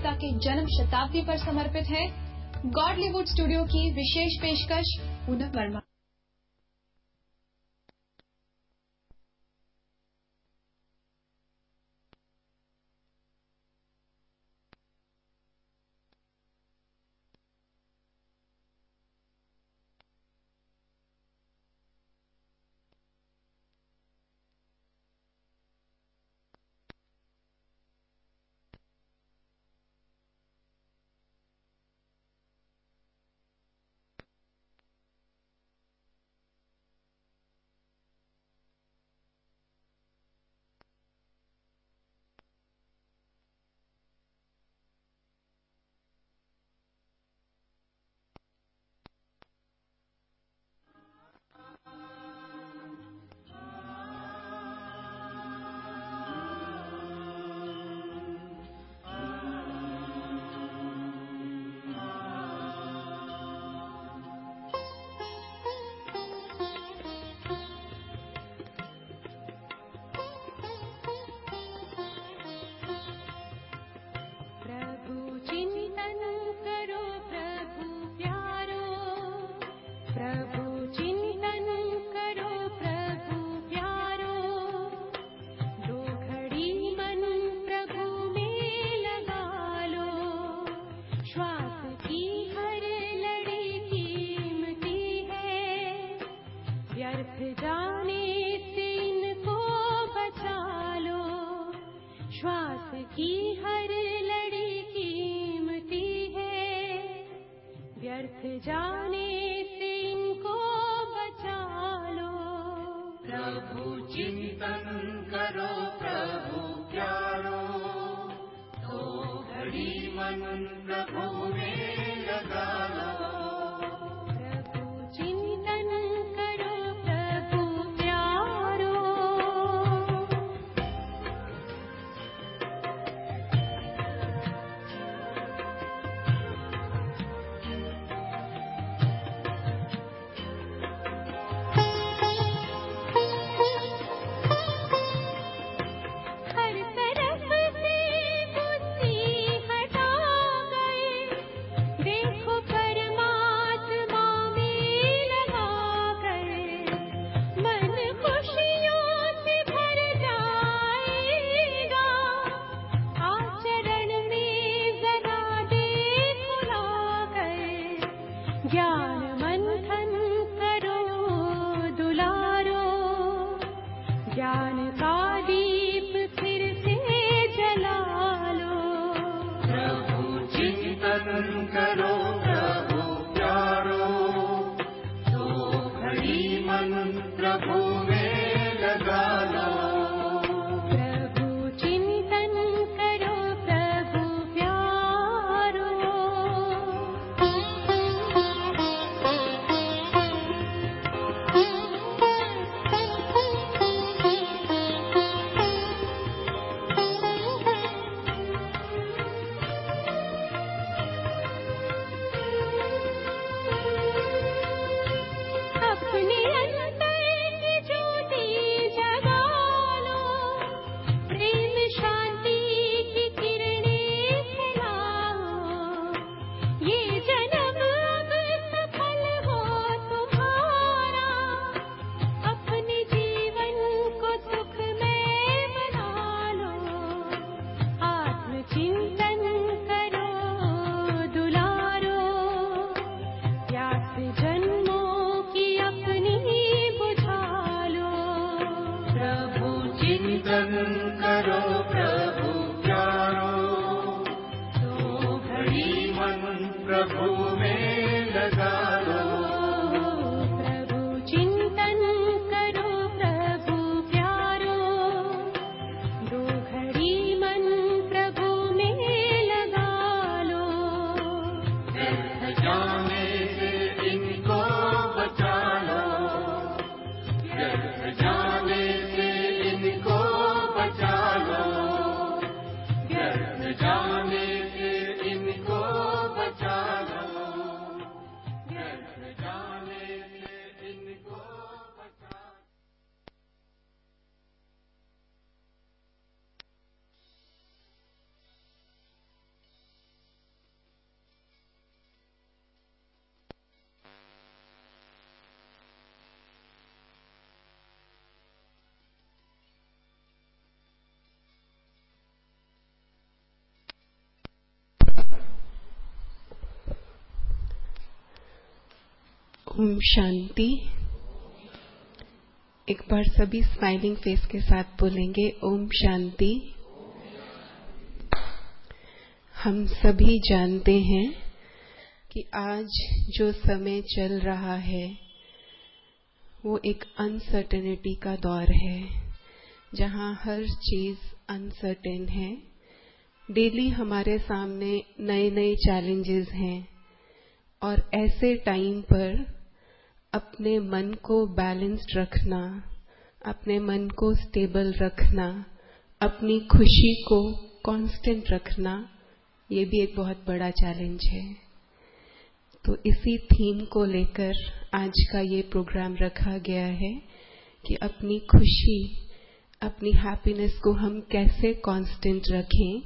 पिता के जन्म शताब्दी पर समर्पित है गॉडलीवुड स्टूडियो की विशेष पेशकश पूनम वर्मा। जाने से इनको बचा लो। ओम शांति। एक बार सभी स्माइलिंग फेस के साथ बोलेंगे ओम शांति। हम सभी जानते हैं कि आज जो समय चल रहा है वो एक अनसर्टेनिटी का दौर है, जहां हर चीज अनसर्टेन है। डेली हमारे सामने नए नए चैलेंजेस हैं और ऐसे टाइम पर अपने मन को बैलेंस्ड रखना, अपने मन को स्टेबल रखना, अपनी खुशी को कांस्टेंट रखना, ये भी एक बहुत बड़ा चैलेंज है। तो इसी थीम को लेकर आज का ये प्रोग्राम रखा गया है कि अपनी खुशी, अपनी हैप्पीनेस को हम कैसे कांस्टेंट रखें।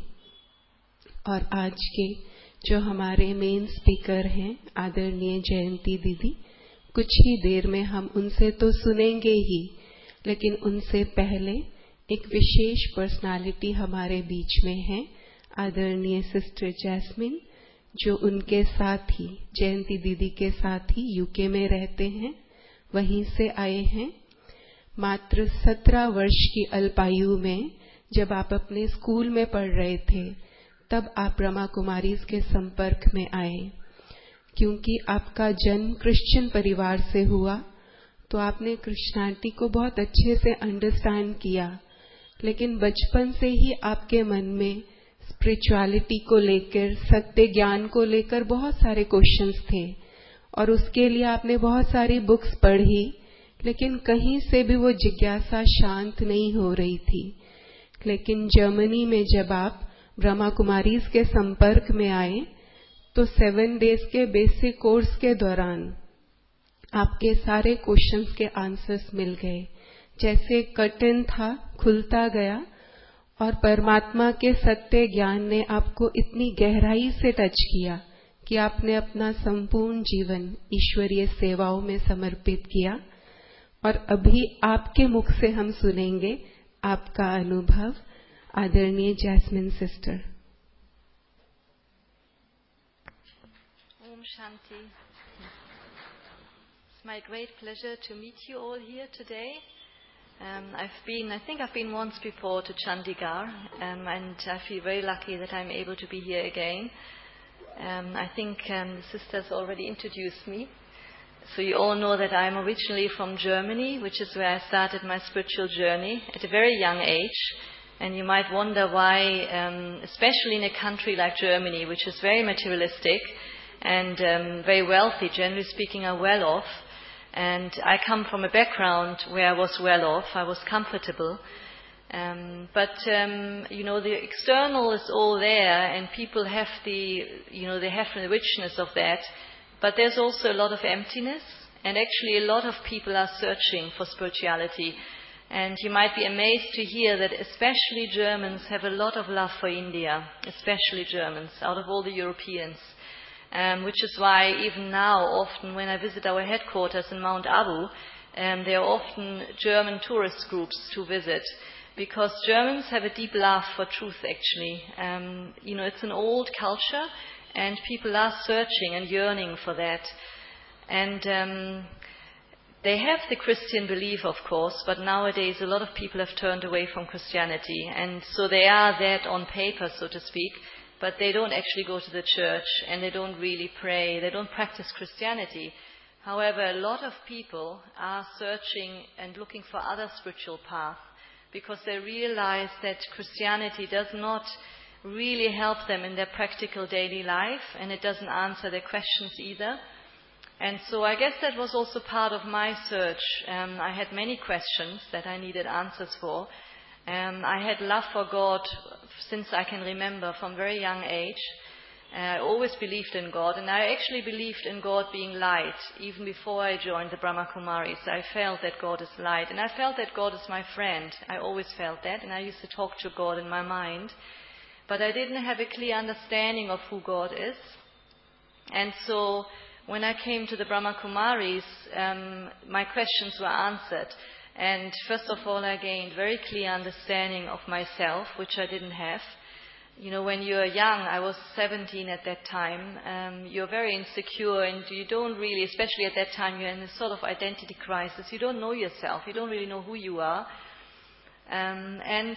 और आज के जो हमारे मेन स्पीकर हैं आदरणीय जयंती दीदी, कुछ ही देर में हम उनसे तो सुनेंगे ही, लेकिन उनसे पहले एक विशेष पर्सनालिटी हमारे बीच में है, आदरणीय सिस्टर जैस्मिन, जो उनके साथ ही जयंती दीदी के साथ ही यूके में रहते हैं, वहीं से आए हैं। मात्र 17 वर्ष की अल्पायु में जब आप अपने स्कूल में पढ़ रहे थे, तब आप ब्रह्मा कुमारीज के संपर्क में आए। क्योंकि आपका जन्म क्रिश्चियन परिवार से हुआ, तो आपने क्रिश्चियनिटी को बहुत अच्छे से अंडरस्टैंड किया, लेकिन बचपन से ही आपके मन में स्पिरिचुअलिटी को लेकर, सत्य ज्ञान को लेकर बहुत सारे क्वेश्चंस थे और उसके लिए आपने बहुत सारी बुक्स पढ़ी, लेकिन कहीं से भी वो जिज्ञासा शांत नहीं हो रही थी। लेकिन जर्मनी में जब आप ब्रह्मा कुमारीज के संपर्क में आए, तो 7 डेज के बेसिक कोर्स के दौरान आपके सारे क्वेश्चंस के आंसर्स मिल गए। जैसे कर्टन था, खुलता गया और परमात्मा के सत्य ज्ञान ने आपको इतनी गहराई से टच किया कि आपने अपना संपूर्ण जीवन ईश्वरीय सेवाओं में समर्पित किया। और अभी आपके मुख से हम सुनेंगे आपका अनुभव। आदरणीय Jasmine sister. Om Shanti. It's my great pleasure to meet you all here today. I think I've been once before to Chandigarh, and I feel very lucky that I'm able to be here again. I think the sisters already introduced me. So you all know that I'm originally from Germany, which is where I started my spiritual journey at a very young age. And you might wonder why, especially in a country like Germany, which is very materialistic and very wealthy, generally speaking, are well off. And I come from a background where I was well off, I was comfortable. But the external is all there, and people have they have the richness of that. But there's also a lot of emptiness, and actually a lot of people are searching for spirituality. And you might be amazed to hear that especially Germans have a lot of love for India, especially Germans, out of all the Europeans. Which is why even now, often when I visit our headquarters in Mount Abu, there are often German tourist groups to visit, because Germans have a deep love for truth, actually. It's an old culture, and people are searching and yearning for that. And they have the Christian belief, of course, but nowadays a lot of people have turned away from Christianity, and so they are that on paper, so to speak, but they don't actually go to the church, and they don't really pray, they don't practice Christianity. However, a lot of people are searching and looking for other spiritual paths, because they realize that Christianity does not really help them in their practical daily life, and it doesn't answer their questions either. And so I guess that was also part of my search. I had many questions that I needed answers for. I had love for God since I can remember, from very young age. I always believed in God, and I actually believed in God being light, even before I joined the Brahma Kumaris. I felt that God is light, and I felt that God is my friend. I always felt that, and I used to talk to God in my mind. But I didn't have a clear understanding of who God is. And so when I came to the Brahma Kumaris, my questions were answered. And first of all, I gained very clear understanding of myself, which I didn't have. when you're young, I was 17 at that time, you're very insecure and you don't really, especially at that time, you're in this sort of identity crisis. You don't know yourself. You don't really know who you are. And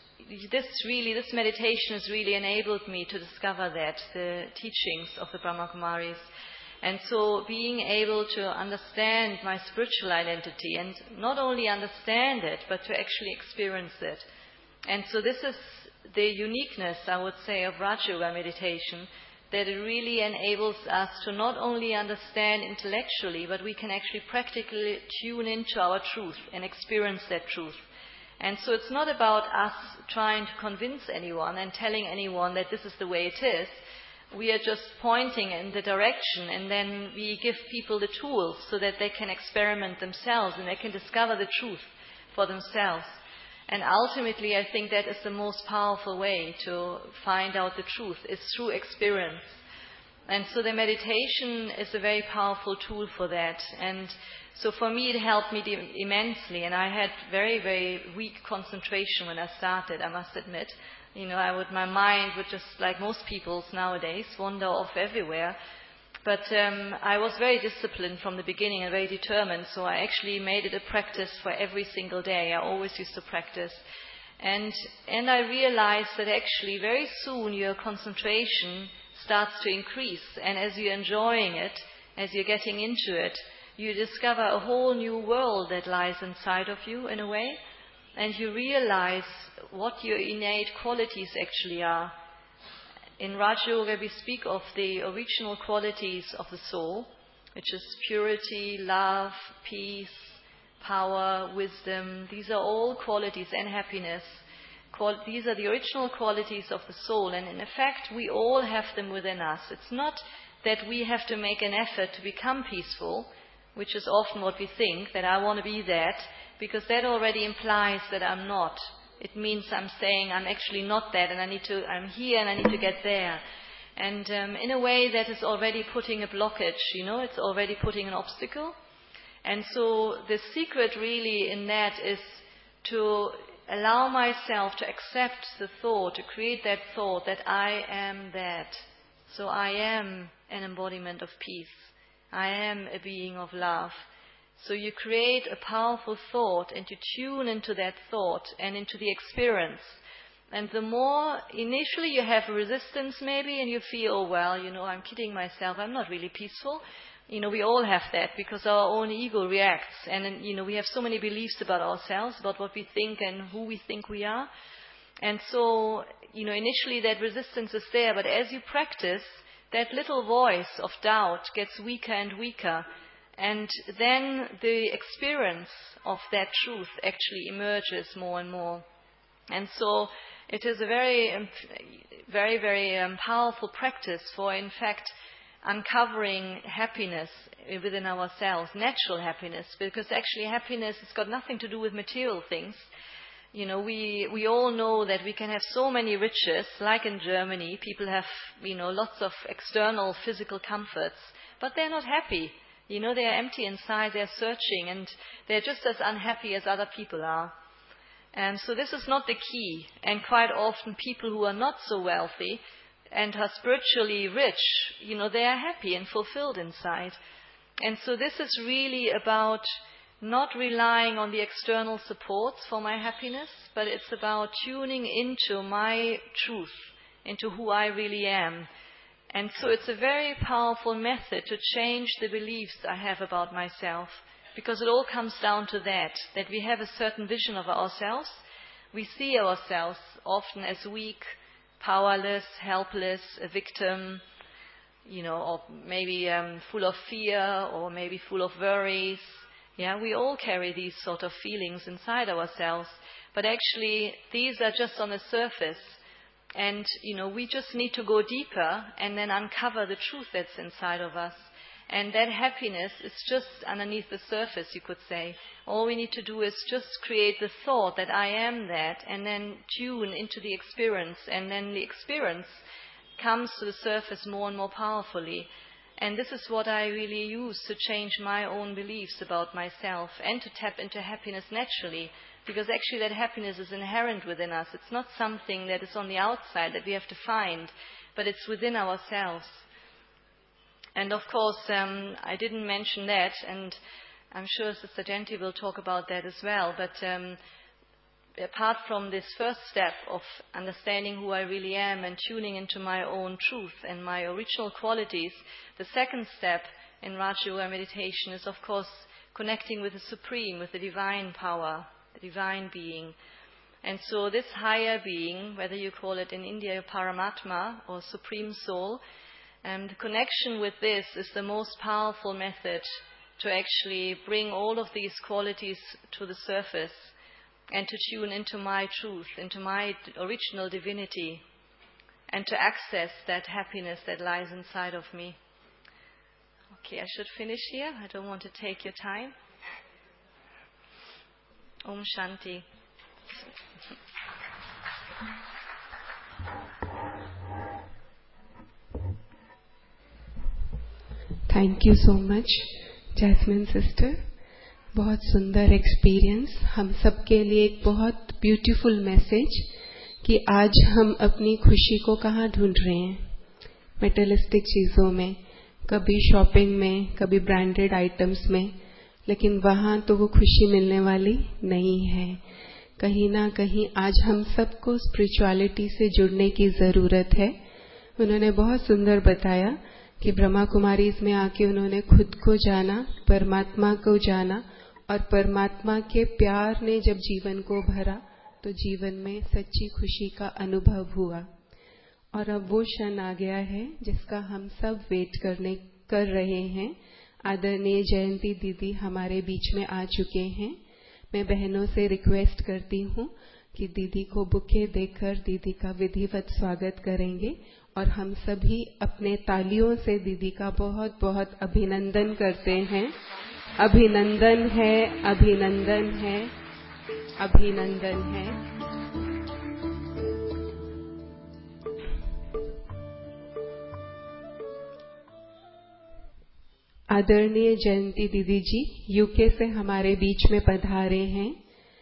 this meditation has really enabled me to discover that, the teachings of the Brahma Kumaris. And so being able to understand my spiritual identity and not only understand it, but to actually experience it. And so this is the uniqueness, I would say, of Raja Yoga meditation, that it really enables us to not only understand intellectually, but we can actually practically tune into our truth and experience that truth. And so it's not about us trying to convince anyone and telling anyone that this is the way it is. We are just pointing in the direction, and then we give people the tools so that they can experiment themselves and they can discover the truth for themselves. And ultimately, I think that is the most powerful way to find out the truth, is through experience. And so the meditation is a very powerful tool for that. And so for me, it helped me immensely. And I had very, very weak concentration when I started, I must admit. My mind would just, like most people's nowadays, wander off everywhere. But I was very disciplined from the beginning and very determined, so I actually made it a practice for every single day. I always used to practice. And I realized that actually very soon your concentration starts to increase. And as you're enjoying it, as you're getting into it, you discover a whole new world that lies inside of you in a way. And you realize what your innate qualities actually are. In Raja Yoga, we speak of the original qualities of the soul, which is purity, love, peace, power, wisdom. These are all qualities, and happiness. These are the original qualities of the soul, and in effect, we all have them within us. It's not that we have to make an effort to become peaceful, which is often what we think, that I want to be that, because that already implies that I'm not. It means I'm saying I'm actually not that, and I'm here and I need to get there. And in a way that is already putting a blockage, it's already putting an obstacle. And so the secret really in that is to allow myself to accept the thought, to create that thought that I am that. So I am an embodiment of peace. I am a being of love. So you create a powerful thought and you tune into that thought and into the experience. And the more initially you have resistance maybe and you feel, I'm kidding myself, I'm not really peaceful. We all have that because our own ego reacts. And we have so many beliefs about ourselves, about what we think and who we think we are. And so, initially that resistance is there. But as you practice, that little voice of doubt gets weaker and weaker. And then the experience of that truth actually emerges more and more. And so it is a very, very, very powerful practice for, in fact, uncovering happiness within ourselves, natural happiness, because actually happiness has got nothing to do with material things. We all know that we can have so many riches, like in Germany, people have, lots of external physical comforts, but they're not happy. They are empty inside, they're searching, and they're just as unhappy as other people are. And so this is not the key. And quite often people who are not so wealthy and are spiritually rich, they are happy and fulfilled inside. And so this is really about not relying on the external supports for my happiness, but it's about tuning into my truth, into who I really am. And so it's a very powerful method to change the beliefs I have about myself, because it all comes down to that we have a certain vision of ourselves. We see ourselves often as weak, powerless, helpless, a victim, or maybe full of fear, or maybe full of worries. We all carry these sort of feelings inside ourselves, but actually these are just on the surface. And, we just need to go deeper and then uncover the truth that's inside of us. And that happiness is just underneath the surface, you could say. All we need to do is just create the thought that I am that, and then tune into the experience. And then the experience comes to the surface more and more powerfully. And this is what I really use to change my own beliefs about myself and to tap into happiness naturally. Because actually that happiness is inherent within us. It's not something that is on the outside that we have to find, but it's within ourselves. And of course, I didn't mention that, and I'm sure Sister Genti will talk about that as well, but apart from this first step of understanding who I really am and tuning into my own truth and my original qualities, the second step in Raja Yoga meditation is, of course, connecting with the Supreme, with the divine power, the divine being. And so this higher being, whether you call it in India Paramatma or Supreme Soul, the connection with this is the most powerful method to actually bring all of these qualities to the surface and to tune into my truth, into my original divinity, and to access that happiness that lies inside of me. Okay, I should finish here. I don't want to take your time. Om Shanti. Thank you so much Jasmine sister. बहुत सुंदर experience, हम सबके लिए एक बहुत beautiful message कि आज हम अपनी खुशी को कहाँ ढूंढ रहे हैं. मेटलिस्टिक चीज़ों में, कभी शॉपिंग में, कभी ब्रांडेड आइटम्स में, लेकिन वहाँ तो वो खुशी मिलने वाली नहीं है. कहीं ना कहीं आज हम सबको स्पिरिचुअलिटी से जुड़ने की ज़रूरत है. उन्होंने बहुत सुंदर बताया कि ब्रह्मा कुमारीज में आके उन्होंने खुद को जाना, परमात्मा को जाना, और परमात्मा के प्यार ने जब जीवन को भरा तो जीवन में सच्ची खुशी का अनुभव हुआ. और अब वो क्षण आ गया है जिसका हम सब वेट कर रहे हैं. आदरणीय जयंती दीदी हमारे बीच में आ चुके हैं. मैं बहनों से रिक्वेस्ट करती हूँ कि दीदी को बुके देकर दीदी का विधिवत स्वागत करेंगे, और हम सभी अपने तालियों से दीदी का बहुत बहुत अभिनंदन करते हैं. अभिनंदन है, अभिनंदन है, अभिनंदन है. आदरणीय जयंती दीदी जी यूके से हमारे बीच में पधारे हैं.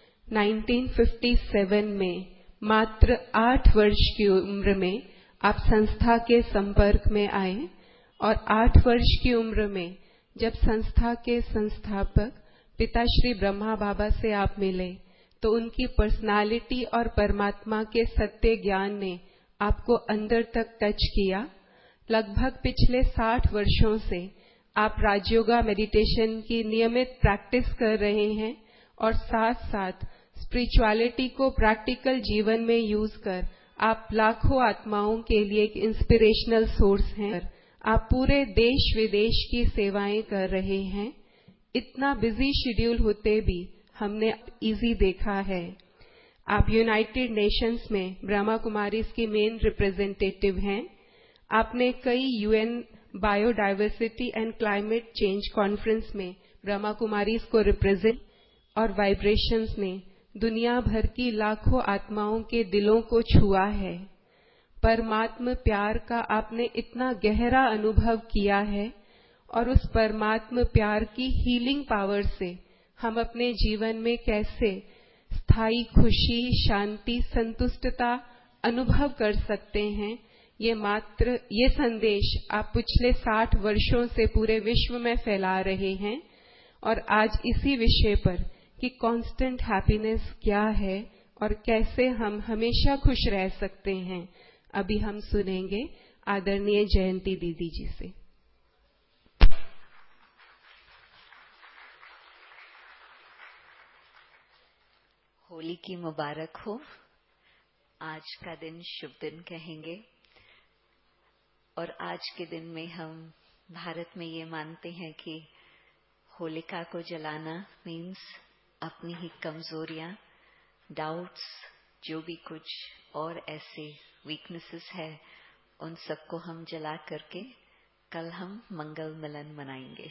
1957 में मात्र 8 वर्ष की उम्र में आप संस्था के संपर्क में आए, और 8 वर्ष की उम्र में जब संस्था के संस्थापक पिताश्री ब्रह्मा बाबा से आप मिले तो उनकी पर्सनालिटी और परमात्मा के सत्य ज्ञान ने आपको अंदर तक टच किया. लगभग पिछले 60 वर्षों से आप राजयोगा मेडिटेशन की नियमित प्रैक्टिस कर रहे हैं, और साथ साथ स्पिरिचुअलिटी को प्रैक्टिकल जीवन में यूज कर आप लाखों आत्माओं के लिए एक इंस्पिरेशनल सोर्स हैं. आप पूरे देश विदेश की सेवाएं कर रहे हैं. इतना बिजी शेड्यूल होते भी हमने इजी देखा है. आप यूनाइटेड नेशंस में ब्रह्मा कुमारीज की मेन रिप्रेजेंटेटिव हैं. आपने कई UN biodiversity and climate change conference में ब्रह्मा कुमारीज को रिप्रेजेंट, और वाइब्रेशंस ने दुनिया भर की लाखों आत्माओं के दिलों को छुआ है. परमात्म प्यार का आपने इतना गहरा अनुभव किया है, और उस परमात्म प्यार की हीलिंग पावर से हम अपने जीवन में कैसे स्थायी खुशी, शांति, संतुष्टता अनुभव कर सकते हैं, ये संदेश आप पिछले 60 वर्षों से पूरे विश्व में फैला रहे हैं. और आज इसी विषय पर कि कांस्टेंट हैप्पीनेस क्या है और कैसे हम हमेशा खुश रह सकते हैं, अभी हम सुनेंगे आदरणीय जयंती दीदी जी से. होली की मुबारक हो. आज का दिन शुभ दिन कहेंगे, और आज के दिन में हम भारत में ये मानते हैं कि होलिका को जलाना मीन्स अपनी ही कमजोरियां, डाउट्स, जो भी कुछ और ऐसे वीकनेसेस है, उन सबको हम जला करके कल हम मंगल मिलन मनाएंगे.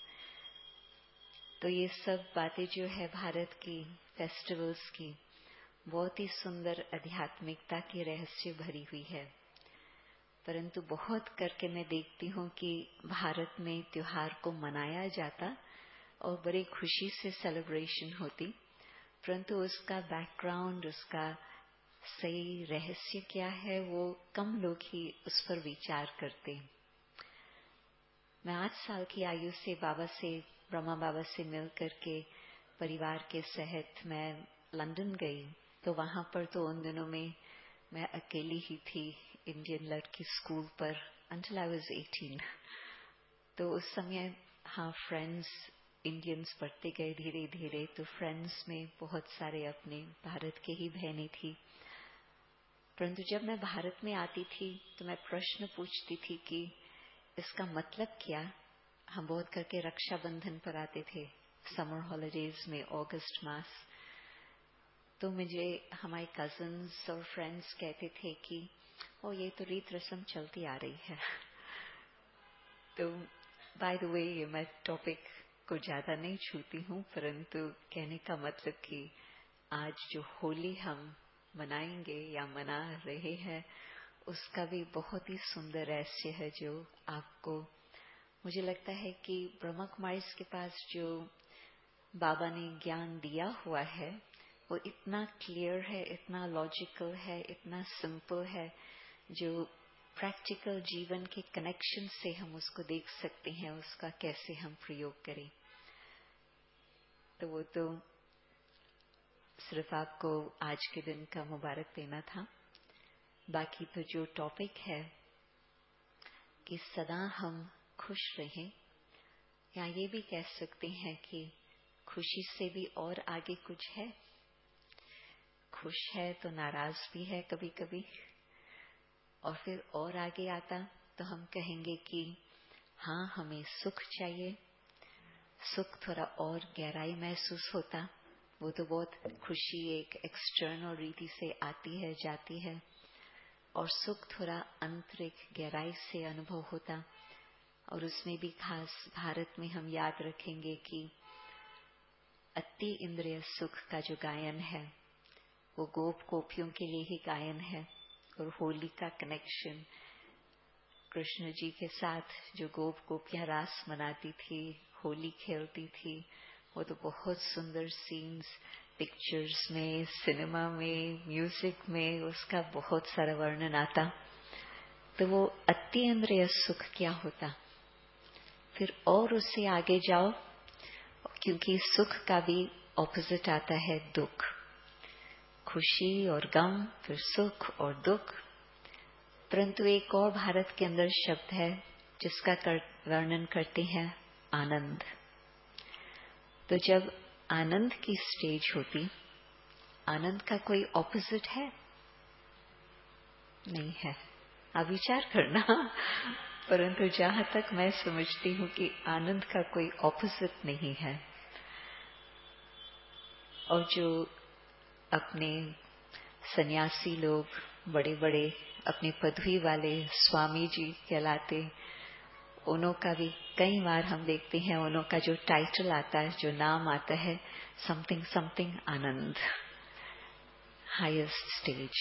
तो ये सब बातें जो है भारत की फेस्टिवल्स की बहुत ही सुंदर आध्यात्मिकता की रहस्य भरी हुई है. परंतु बहुत करके मैं देखती हूँ कि भारत में त्योहार को मनाया जाता और बड़ी खुशी से सेलिब्रेशन होती, परंतु उसका बैकग्राउंड, उसका सही रहस्य क्या है, वो कम लोग ही उस पर विचार करते। मैं 8 साल की आयु से ब्रह्मा बाबा से मिल करके परिवार के सहित मैं लंदन गई, तो वहां पर तो उन दिनों में मैं अकेली ही थी इंडियन लड़की स्कूल पर until I was 18। तो उस समय हाँ फ्रेंड्स इंडियंस बढ़ते गए धीरे धीरे, तो फ्रेंड्स में बहुत सारे अपने भारत के ही बहनें थी। परंतु जब मैं भारत में आती थी तो मैं प्रश्न पूछती थी कि इसका मतलब क्या। हम बहुत करके रक्षाबंधन पर आते थे समर हॉलिडेज में, अगस्त मास, तो मुझे हमारे कजन्स और फ्रेंड्स कहते थे कि ओ ये तो रीत रस्म चलती आ रही है। तो बाय द वे ये मैं टॉपिक को ज्यादा नहीं छूती हूँ, परंतु कहने का मतलब कि आज जो होली हम मनाएंगे या मना रहे हैं उसका भी बहुत ही सुंदर रहस्य है, जो आपको मुझे लगता है कि ब्रह्मा कुमारीज के पास जो बाबा ने ज्ञान दिया हुआ है वो इतना क्लियर है, इतना लॉजिकल है, इतना सिंपल है, जो प्रैक्टिकल जीवन के कनेक्शन से हम उसको देख सकते हैं, उसका कैसे हम प्रयोग करें। तो वो तो सिर्फ आपको आज के दिन का मुबारक देना था। बाकी तो जो टॉपिक है कि सदा हम खुश रहें, या ये भी कह सकते हैं कि खुशी से भी और आगे कुछ है। खुश है तो नाराज भी है कभी कभी, और फिर और आगे आता तो हम कहेंगे कि हाँ हमें सुख चाहिए। सुख थोड़ा और गहराई महसूस होता, वो तो बहुत खुशी एक एक्सटर्नल रीति से आती है जाती है, और सुख थोड़ा आंतरिक गहराई से अनुभव होता। और उसमें भी खास भारत में हम याद रखेंगे कि अति इंद्रिय सुख का जो गायन है वो गोप गोपियों के लिए ही गायन है। और होली का कनेक्शन कृष्ण जी के साथ जो गोप गोपियां रास मनाती थी, होली खेलती थी, वो तो बहुत सुंदर सीन्स पिक्चर्स में, सिनेमा में, म्यूजिक में उसका बहुत सारा वर्णन आता। तो वो अति इंद्रिय सुख क्या होता। फिर और उससे आगे जाओ, क्योंकि सुख का भी ऑपोजिट आता है दुख, खुशी और गम, फिर सुख और दुख। परंतु एक और भारत के अंदर शब्द है जिसका वर्णन करते हैं आनंद। तो जब आनंद की स्टेज होती, आनंद का कोई ऑपोजिट है? नहीं है, आप विचार करना। परंतु जहां तक मैं समझती हूँ कि आनंद का कोई ऑपोजिट नहीं है। और जो अपने सन्यासी लोग, बड़े बड़े अपनी पदवी वाले स्वामी जी कहलाते, उन्हों का भी कई बार हम देखते हैं उन्हों का जो टाइटल आता है, जो नाम आता है, समथिंग समथिंग आनंद, हाईएस्ट स्टेज।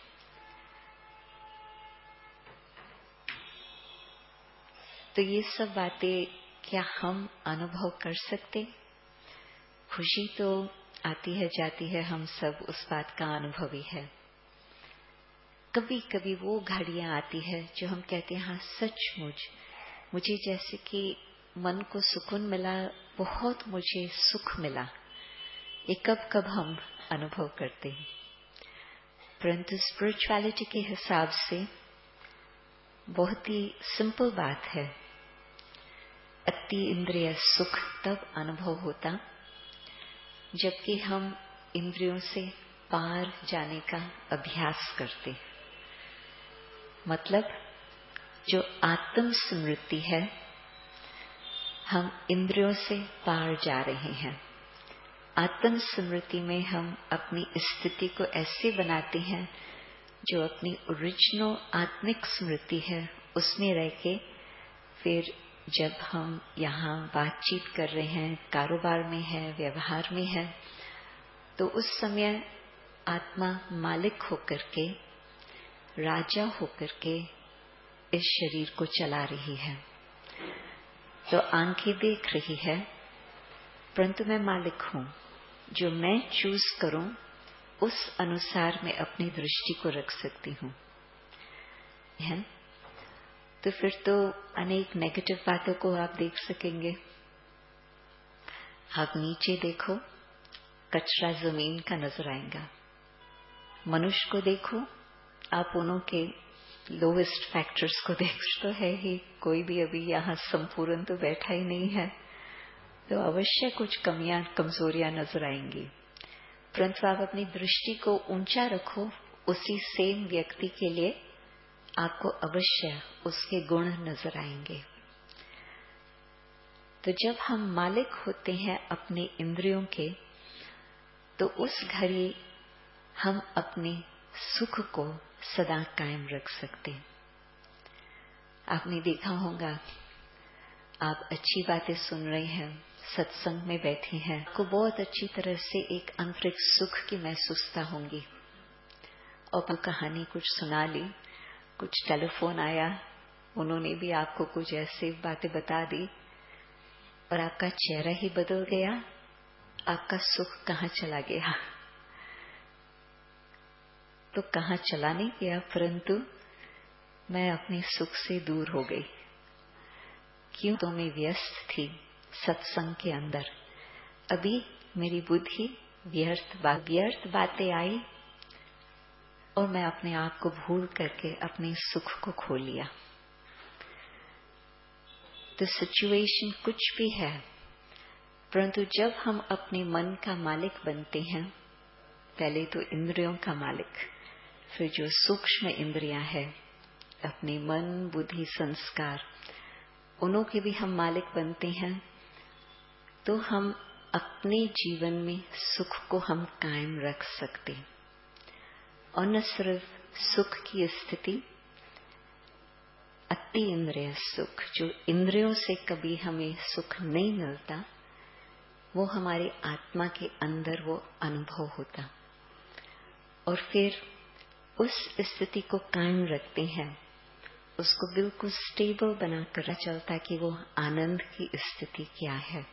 तो ये सब बातें क्या हम अनुभव कर सकते? खुशी तो आती है जाती है, हम सब उस बात का अनुभवी है। कभी कभी वो घड़ियां आती है जो हम कहते हैं हाँ सचमुच मुझे जैसे कि मन को सुकून मिला, बहुत मुझे सुख मिला। ये कब कब हम अनुभव करते हैं। परंतु स्पिरिचुअलिटी के हिसाब से बहुत ही सिंपल बात है। अति इंद्रिय सुख तब अनुभव होता जबकि हम इंद्रियों से पार जाने का अभ्यास करते। मतलब जो आत्म स्मृति है, हम इंद्रियों से पार जा रहे हैं। आत्म स्मृति में हम अपनी स्थिति को ऐसे बनाते हैं जो अपनी ओरिजिनल आत्मिक स्मृति है उसमें रह के, फिर जब हम यहाँ बातचीत कर रहे हैं, कारोबार में है, व्यवहार में है, तो उस समय आत्मा मालिक होकर के, राजा होकर के इस शरीर को चला रही है। तो आंखें देख रही है, परंतु मैं मालिक हूँ। जो मैं चूज करूं उस अनुसार मैं अपनी दृष्टि को रख सकती हूँ, है? तो फिर तो अनेक नेगेटिव बातों को आप देख सकेंगे। आप नीचे देखो, कचरा जमीन का नजर आएगा। मनुष्य को देखो, आप उन्हों के लोवेस्ट फैक्टर्स को देख तो है ही, कोई भी अभी यहाँ संपूर्ण तो बैठा ही नहीं है, तो अवश्य कुछ कमियां कमजोरियां नजर आएंगी। परंतु आप अपनी दृष्टि को ऊंचा रखो, उसी सेम व्यक्ति के लिए आपको अवश्य उसके गुण नजर आएंगे। तो जब हम मालिक होते हैं अपने इंद्रियों के, तो उस घड़ी हम अपने सुख को सदा कायम रख सकते। आपने देखा होगा, आप अच्छी बातें सुन रहे हैं, सत्संग में बैठे हैं, आपको बहुत अच्छी तरह से एक आंतरिक सुख की महसूसता होंगी। और कहानी कुछ सुना ली, कुछ टेलीफोन आया, उन्होंने भी आपको कुछ ऐसी बातें बता दी और आपका चेहरा ही बदल गया, आपका सुख कहाँ चला गया? तो कहाँ चला नहीं गया, परंतु मैं अपने सुख से दूर हो गई। क्यों? तो मैं व्यस्त थी सत्संग के अंदर। अभी मेरी बुद्धि व्यर्थ बातें आई और मैं अपने आप को भूल करके अपने सुख को खो लिया। तो सिचुएशन कुछ भी है, परंतु जब हम अपने मन का मालिक बनते हैं, पहले तो इंद्रियों का मालिक, फिर जो सूक्ष्म इंद्रियां हैं, अपने मन, बुद्धि, संस्कार, उन्हों के भी हम मालिक बनते हैं, तो हम अपने जीवन में सुख को हम कायम रख सकते। और न सिर्फ सुख की स्थिति, अति इंद्रिय सुख, जो इंद्रियों से कभी हमें सुख नहीं मिलता, वो हमारे आत्मा के अंदर वो अनुभव होता। और फिर उस स्थिति को कायम रखते हैं, उसको बिल्कुल स्टेबल बनाकर चलता कि वो आनंद की स्थिति क्या है।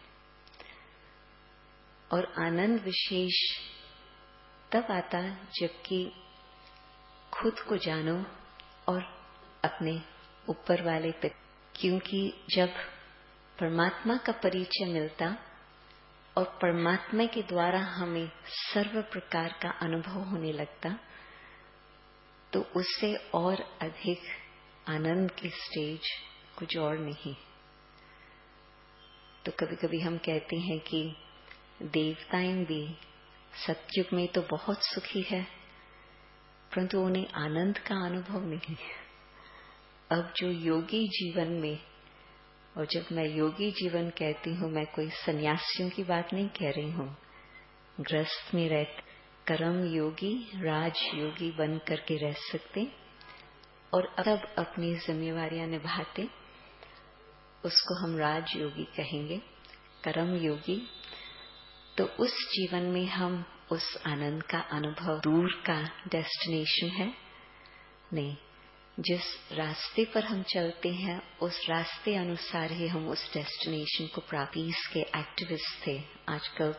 और आनंद विशेष तब आता जबकि खुद को जानो और अपने ऊपर वाले पे, क्योंकि जब परमात्मा का परिचय मिलता और परमात्मा के द्वारा हमें सर्व प्रकार का अनुभव होने लगता, तो उससे और अधिक आनंद की स्टेज कुछ और नहीं। तो कभी कभी हम कहते हैं कि देवताएं भी सतयुग में तो बहुत सुखी है, परंतु उन्हें आनंद का अनुभव नहीं। अब जो योगी जीवन में, और जब मैं योगी जीवन कहती हूँ, मैं कोई सन्यासियों की बात नहीं कह रही हूँ, गृहस्थ में रहते कर्म योगी, राज योगी बन करके रह सकते और अब अपनी जिम्मेवारियां निभाते, उसको हम राज योगी कहेंगे, कर्म योगी। तो उस जीवन में हम उस आनंद का अनुभव, दूर का डेस्टिनेशन है नहीं, जिस रास्ते पर हम चलते हैं उस रास्ते अनुसार ही हम उस डेस्टिनेशन को प्राप्त। इसके एक्टिविस्ट थे आजकल,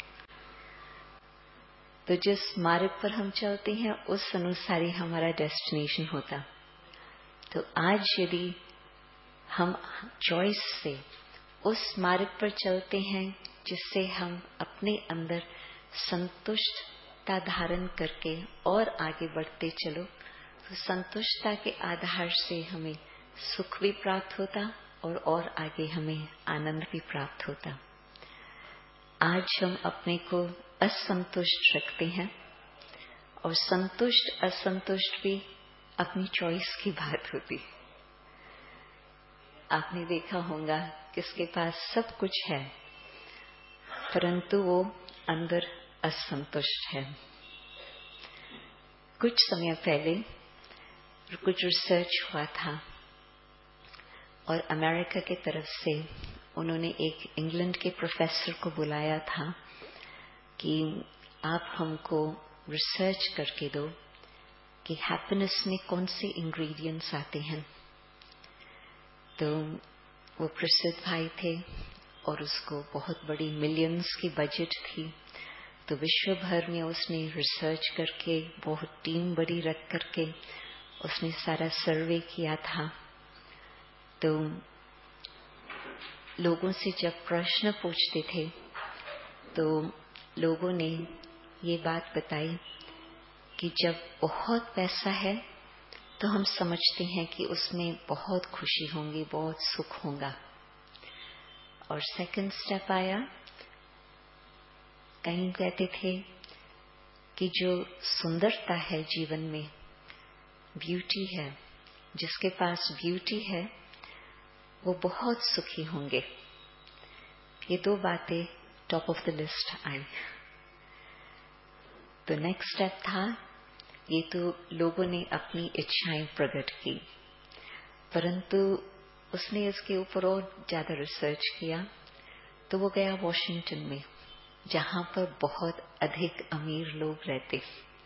तो जिस मार्ग पर हम चलते हैं उस अनुसार ही हमारा डेस्टिनेशन होता। तो आज यदि हम चॉइस से उस मार्ग पर चलते हैं जिससे हम अपने अंदर संतुष्टता धारण करके और आगे बढ़ते चलो, तो संतुष्टता के आधार से हमें सुख भी प्राप्त होता और आगे हमें आनंद भी प्राप्त होता। आज हम अपने को असंतुष्ट रखते हैं और संतुष्ट असंतुष्ट भी अपनी चॉइस की बात होती। आपने देखा होगा किसके पास सब कुछ है परंतु वो अंदर असंतुष्ट है। कुछ समय पहले कुछ रिसर्च हुआ था और अमेरिका की तरफ से उन्होंने एक इंग्लैंड के प्रोफेसर को बुलाया था कि आप हमको रिसर्च करके दो कि हैप्पीनेस में कौन से इंग्रेडिएंट्स आते हैं। तो वो प्रसिद्ध भाई थे और उसको बहुत बड़ी मिलियंस की बजट थी, तो विश्व भर में उसने रिसर्च करके, बहुत टीम बड़ी रख करके उसने सारा सर्वे किया था। तो लोगों से जब प्रश्न पूछते थे तो लोगों ने ये बात बताई कि जब बहुत पैसा है तो हम समझते हैं कि उसमें बहुत खुशी होंगी, बहुत सुख होगा। और सेकंड स्टेप आया, कहीं कहते थे कि जो सुंदरता है जीवन में, ब्यूटी है, जिसके पास ब्यूटी है वो बहुत सुखी होंगे। ये दो बातें टॉप ऑफ द लिस्ट आई। तो नेक्स्ट स्टेप था, ये तो लोगों ने अपनी इच्छाएं प्रकट की, परंतु उसने इसके ऊपर और ज्यादा रिसर्च किया। तो वो गया वॉशिंगटन में, जहां पर बहुत अधिक अमीर लोग रहते,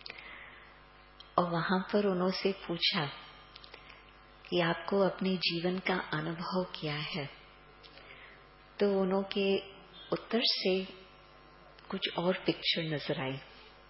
और वहां पर उन्होंने पूछा कि आपको अपने जीवन का अनुभव क्या है। तो उनके उत्तर से कुछ और पिक्चर नजर आई।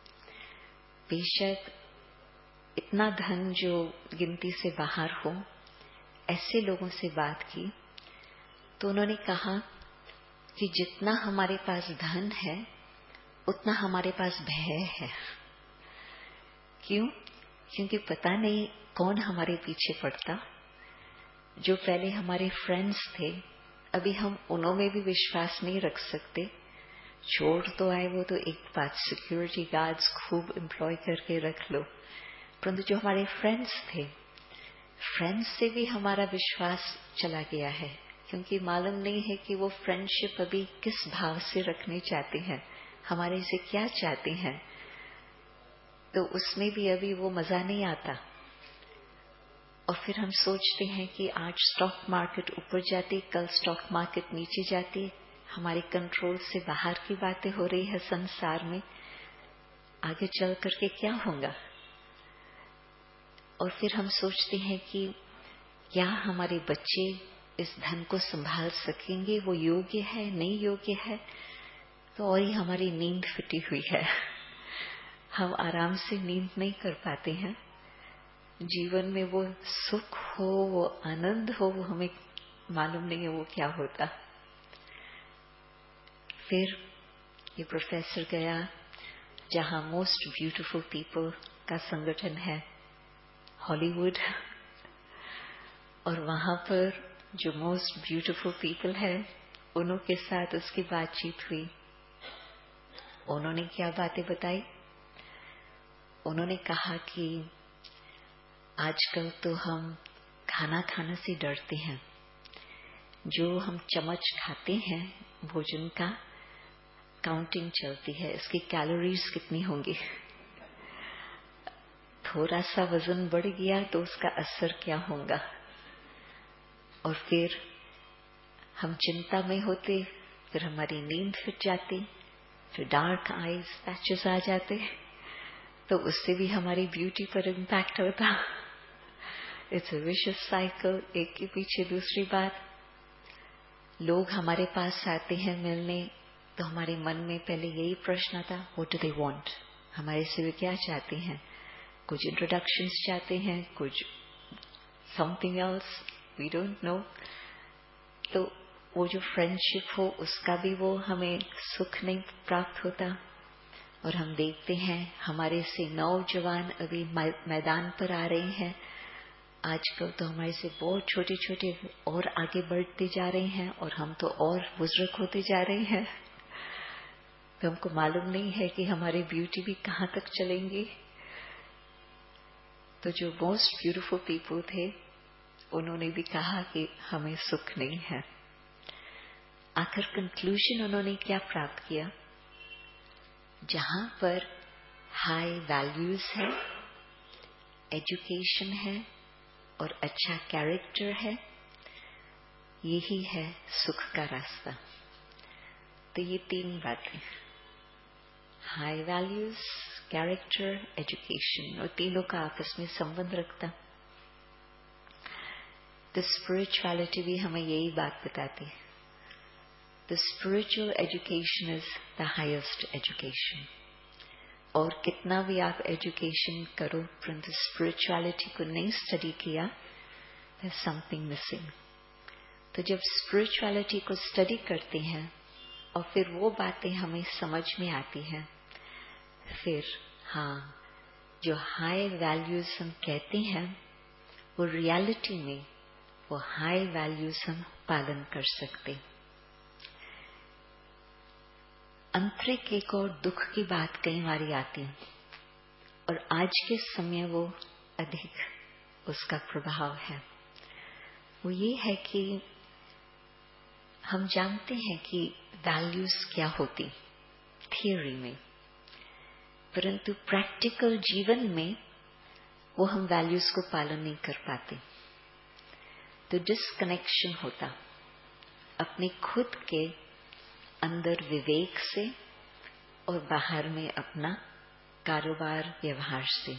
बेशक इतना धन जो गिनती से बाहर हो, ऐसे लोगों से बात की तो उन्होंने कहा कि जितना हमारे पास धन है उतना हमारे पास भय है। क्यों? क्योंकि पता नहीं कौन हमारे पीछे पड़ता। जो पहले हमारे फ्रेंड्स थे, अभी हम उन्होंने भी विश्वास नहीं रख सकते। चोर तो आए वो तो एक बात, सिक्योरिटी गार्ड्स खूब एम्प्लॉय करके रख लो, परंतु जो हमारे फ्रेंड्स थे, फ्रेंड्स से भी हमारा विश्वास चला गया है, क्योंकि मालूम नहीं है कि वो फ्रेंडशिप अभी किस भाव से रखने चाहते हैं, हमारे से क्या चाहते हैं। तो उसमें भी अभी वो मजा नहीं आता। और फिर हम सोचते हैं कि आज स्टॉक मार्केट ऊपर जाती, कल स्टॉक मार्केट नीचे जाती, हमारे कंट्रोल से बाहर की बातें हो रही है संसार में, आगे चल करके क्या होगा। और फिर हम सोचते हैं कि क्या हमारे बच्चे इस धन को संभाल सकेंगे, वो योग्य है नहीं योग्य है। तो और ही हमारी नींद फिटी हुई है, हम आराम से नींद नहीं कर पाते हैं। जीवन में वो सुख हो, वो आनंद हो, वो हमें मालूम नहीं है वो क्या होता। फिर ये प्रोफेसर गया जहां मोस्ट ब्यूटीफुल पीपल का संगठन है, हॉलीवुड, और वहां पर जो मोस्ट ब्यूटीफुल पीपल है उन्हों के साथ उसकी बातचीत हुई। उन्होंने क्या बातें बताई? उन्होंने कहा कि आजकल तो हम खाना खाने से डरते हैं। जो हम चम्मच खाते हैं भोजन का, काउंटिंग चलती है, इसकी कैलोरीज कितनी होंगी। थोड़ा सा वजन बढ़ गया तो उसका असर क्या होगा। और फिर हम चिंता में होते, फिर हमारी नींद फिर जाती, फिर डार्क आईज पैचेस आ जाते, तो उससे भी हमारी ब्यूटी पर इम्पैक्ट होता। इट्स अ विशियस साइकिल, एक के पीछे दूसरी बात। लोग हमारे पास आते हैं मिलने, तो हमारे मन में पहले यही प्रश्न आता, व्हाट डू दे वांट, हमारे से वे क्या चाहते हैं। कुछ इंट्रोडक्शंस चाहते हैं, कुछ something else, we don't know. तो वो जो फ्रेंडशिप हो उसका भी वो हमें सुख नहीं प्राप्त होता। और हम देखते हैं हमारे से नौजवान अभी मैदान पर आ रहे हैं, आजकल तो हमारे से बहुत छोटे छोटे और आगे बढ़ते जा रहे हैं, और हम तो और बुजुर्ग होते जा रहे हैं। तो हमको मालूम नहीं है कि हमारी ब्यूटी भी कहाँ तक चलेंगी। तो जो मोस्ट ब्यूटीफुल पीपल थे उन्होंने भी कहा कि हमें सुख नहीं है। आखिर कंक्लूजन उन्होंने क्या प्राप्त किया? जहां पर हाई वैल्यूज है, एजुकेशन है और अच्छा कैरेक्टर है, यही है सुख का रास्ता। तो ये तीन बातें, हाई वैल्यूज, कैरेक्टर, एजुकेशन, और तीनों का आपस में संबंध रखता। तो स्पिरिचुअलिटी भी हमें यही बात बताती है। The spiritual education is the highest education. और कितना भी आप एजुकेशन करो परंतु स्पिरिचुअलिटी को नहीं स्टडी किया, there's something missing. तो जब स्पिरिचुअलिटी को स्टडी करते हैं और फिर वो बातें हमें समझ में आती हैं, फिर हाँ, जो हाई वैल्यूज हम कहते हैं वो रियलिटी में वो हाई वैल्यूज हम पालन कर सकते। आंतरिक एक और दुख की बात कई बार आती है और आज के समय वो अधिक उसका प्रभाव है। वो ये है कि हम जानते हैं कि वैल्यूज क्या होती थियोरी में, परंतु प्रैक्टिकल जीवन में वो हम वैल्यूज को पालन नहीं कर पाते। तो डिस्कनेक्शन होता अपने खुद के अंदर विवेक से और बाहर में अपना कारोबार व्यवहार से।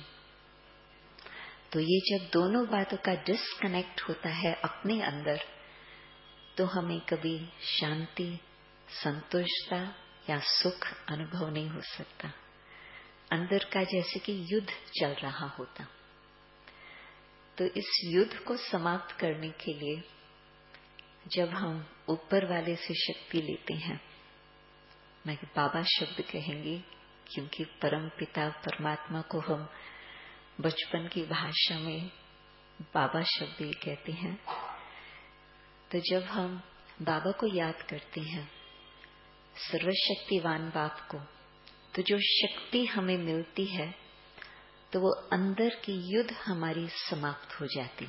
तो ये जब दोनों बातों का डिस्कनेक्ट होता है अपने अंदर, तो हमें कभी शांति, संतुष्टता या सुख अनुभव नहीं हो सकता। अंदर का जैसे कि युद्ध चल रहा होता। तो इस युद्ध को समाप्त करने के लिए जब हम ऊपर वाले से शक्ति लेते हैं, मैं बाबा शब्द कहेंगे क्योंकि परम पिता परमात्मा को हम बचपन की भाषा में बाबा शब्द ही कहते हैं। तो जब हम बाबा को याद करते हैं, सर्वशक्तिवान बाप को, तो जो शक्ति हमें मिलती है तो वो अंदर की युद्ध हमारी समाप्त हो जाती।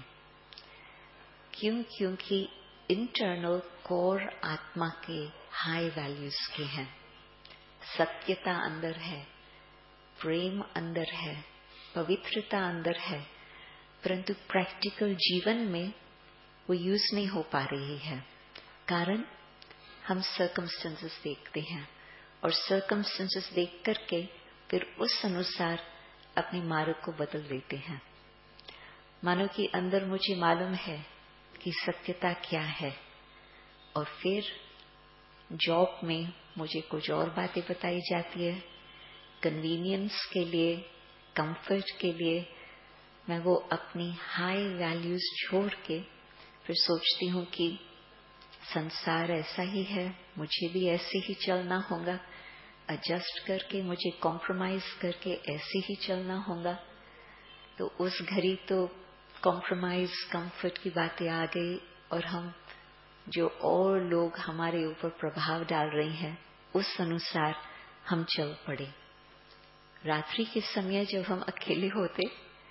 क्यों? क्योंकि इंटरनल कोर आत्मा के हाई वैल्यूज के हैं। सत्यता अंदर है, प्रेम अंदर है, पवित्रता अंदर है, परंतु प्रैक्टिकल जीवन में वो यूज नहीं हो पा रही है। कारण हम सर्कमस्टेंसेस देखते हैं और सर्कमस्टेंसेस देख करके फिर उस अनुसार अपने मार्ग को बदल देते हैं। मानो कि अंदर मुझे मालूम है कि सत्यता क्या है और फिर जॉब में मुझे कुछ और बातें बताई जाती है। कन्वीनियंस के लिए, कंफर्ट के लिए मैं वो अपनी हाई वैल्यूज छोड़ के फिर सोचती हूँ कि संसार ऐसा ही है, मुझे भी ऐसे ही चलना होगा, एडजस्ट करके, मुझे कॉम्प्रोमाइज करके ऐसे ही चलना होगा। तो उस घड़ी तो कॉम्प्रोमाइज, कंफर्ट की बातें आ गई और हम जो और लोग हमारे ऊपर प्रभाव डाल रहे हैं उस अनुसार हम चल पड़े। रात्रि के समय जब हम अकेले होते,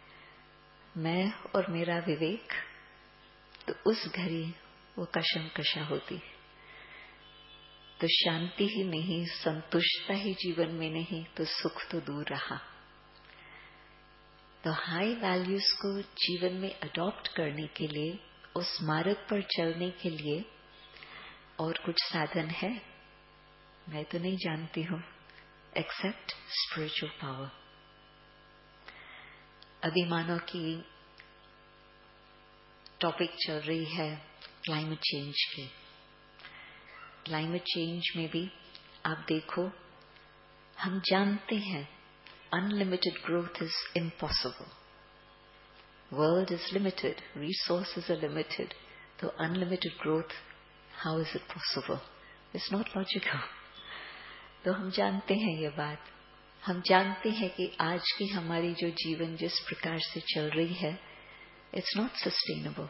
मैं और मेरा विवेक, तो उस घड़ी वो कशमकशा होती। तो शांति ही नहीं, संतुष्टता ही जीवन में नहीं, तो सुख तो दूर रहा। तो हाई वैल्यूज को जीवन में अडॉप्ट करने के लिए, उस मार्ग पर चलने के लिए और कुछ साधन है? मैं तो नहीं जानती हूँ, एक्सेप्ट स्पिरिचुअल पावर। अभी मानो कि टॉपिक चल रही है क्लाइमेट चेंज की। क्लाइमेट चेंज में भी आप देखो, हम जानते हैं unlimited growth is impossible. World is limited, resources are limited, तो unlimited growth how is it possible? It's not logical. तो हम जानते हैं ये बात। हम जानते हैं कि आज की हमारी जो जीवन जिस प्रकार से चल रही है, इट्स नॉट सस्टेनेबल।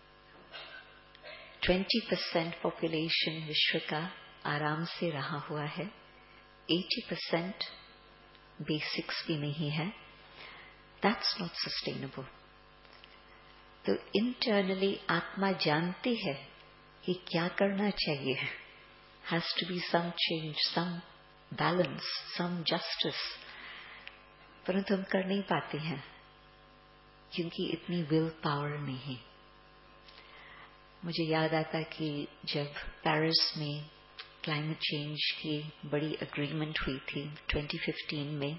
20% पॉपुलेशन विश्व का आराम से रहा हुआ है, 80% बेसिक्स भी नहीं है। That's not sustainable. तो इंटरनली आत्मा जानती है कि क्या करना चाहिए। Has to be some change, some balance, some justice, परंतु हम कर नहीं पाते हैं क्योंकि इतनी विल पावर नहीं। मुझे याद आता कि जब पेरिस में क्लाइमेट चेंज की बड़ी एग्रीमेंट हुई थी 2015 में,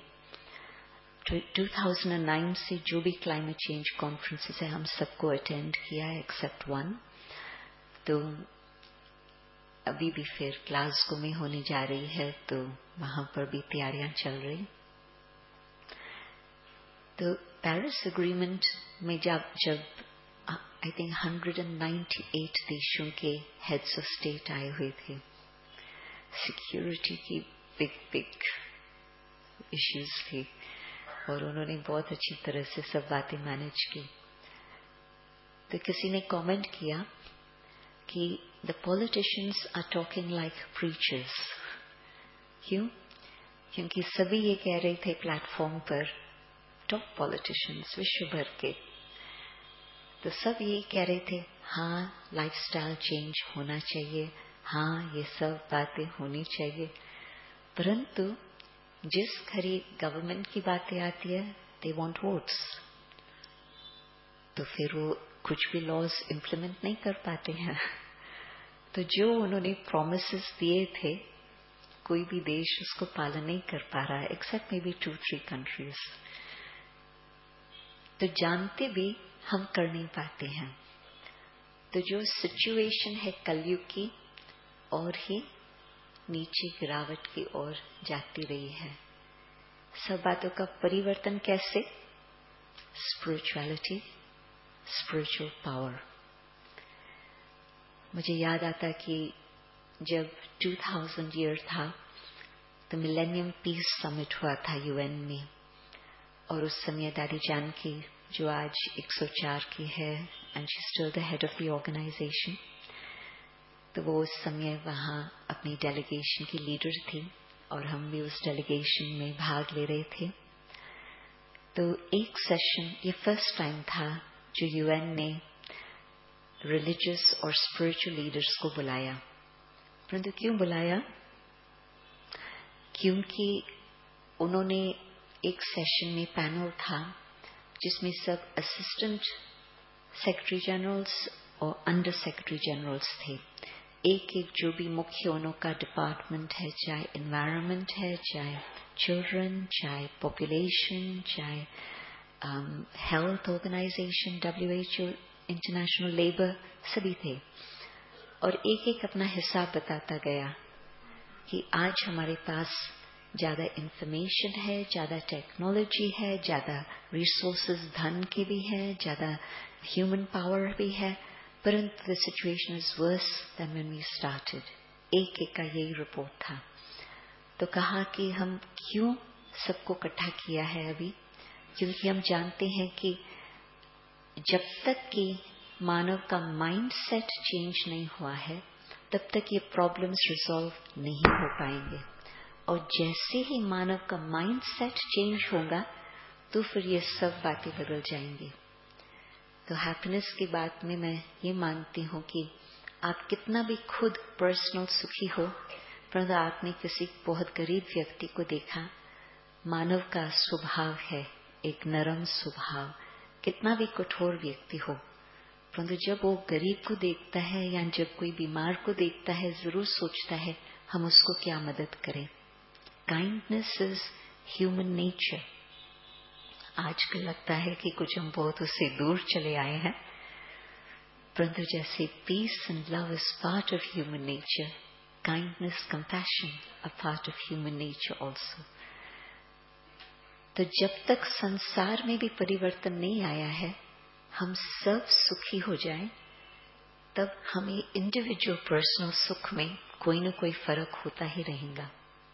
2009 से जो भी क्लाइमेट चेंज कॉन्फ्रेंसेस है हम सबको अटेंड किया है एक्सेप्ट वन। तो अभी भी फिर ग्लासगो में होने जा रही है, तो वहां पर भी तैयारियां चल रही। तो पेरिस एग्रीमेंट में जब आई थिंक 198 देशों के हेड्स ऑफ स्टेट आए हुए थे, सिक्योरिटी की बिग इश्यूज थे और उन्होंने बहुत अच्छी तरह से सब बातें मैनेज की। तो किसी ने कमेंट किया कि the politicians are talking like preachers. क्यों? क्योंकि सभी ये कह रहे थे प्लेटफॉर्म पर, टॉप पॉलिटिशियंस विश्व भर के, तो सब यही कह रहे थे हाँ लाइफस्टाइल चेंज होना चाहिए, हाँ ये सब बातें होनी चाहिए, परंतु जिस घड़ी गवर्नमेंट की बातें आती है दे वांट वोट्स, तो फिर वो कुछ भी लॉज इम्प्लीमेंट नहीं कर पाते हैं। तो जो उन्होंने प्रोमिसेस दिए थे कोई भी देश उसको पालन नहीं कर पा रहा है, एक्सेप्ट मे बी 2-3 कंट्रीज। तो जानते भी हम कर नहीं पाते हैं। तो जो सिचुएशन है कलयुग की और ही नीचे गिरावट की ओर जाती रही है। सब बातों का परिवर्तन कैसे? Spirituality, spiritual power. मुझे याद आता कि जब 2000 ईयर था तो मिलेनियम पीस समिट हुआ था यूएन में, और उस समय दादी जानकी जो आज 104 की है and she still the head of the organisation, तो वो उस समय वहां अपनी डेलीगेशन की लीडर थी और हम भी उस डेलीगेशन में भाग ले रहे थे। तो एक सेशन, ये फर्स्ट टाइम था जो यूएन ने रिलीजियस और स्पिरिचुअल लीडर्स को बुलाया। परंतु क्यों बुलाया? क्योंकि उन्होंने एक सेशन में पैनल था जिसमें सब असिस्टेंट सेक्रेटरी जनरल्स और अंडर सेक्रेटरी जनरल्स थे। एक जो भी मुख्य उनका डिपार्टमेंट है, चाहे एनवायरनमेंट है, चाहे चिल्ड्रन, चाहे पॉपुलेशन, चाहे health organisation, WHO, international labour, सभी थे। और एक अपना हिसाब बताता गया कि आज हमारे पास ज्यादा इंफॉर्मेशन है, ज्यादा टेक्नोलॉजी है, ज्यादा रिसोर्सेज धन के भी है, ज्यादा ह्यूमन पावर भी है, परंतु the situation is worse than when we started. एक का यही रिपोर्ट था। तो कहा कि हम क्यों सबको इकट्ठा किया है अभी? क्योंकि हम जानते हैं कि जब तक कि मानव का माइंड सेट चेंज नहीं हुआ है तब तक ये प्रॉब्लम्स रिजॉल्व नहीं हो पाएंगे, और जैसे ही मानव का माइंड सेट चेंज होगा तो फिर ये सब बातें बदल जाएंगी। तो हैप्पीनेस की बात में मैं ये मानती हूँ कि आप कितना भी खुद पर्सनल सुखी हो, परंतु आपने किसी बहुत गरीब व्यक्ति को देखा, मानव का स्वभाव है एक नरम स्वभाव, कितना भी कठोर व्यक्ति हो, परंतु जब वो गरीब को देखता है या जब कोई बीमार को देखता है जरूर सोचता है हम उसको क्या मदद करें। Kindness is human nature. आजकल लगता है कि कुछ हम बहुत उससे दूर चले आए हैं, परंतु जैसे peace and love is part of human nature, kindness, compassion a part of human nature also. तो जब तक संसार में भी परिवर्तन नहीं आया है, हम सब सुखी हो जाएं, तब हमें इंडिविजुअल पर्सनल सुख में कोई न कोई फर्क होता ही रहेगा।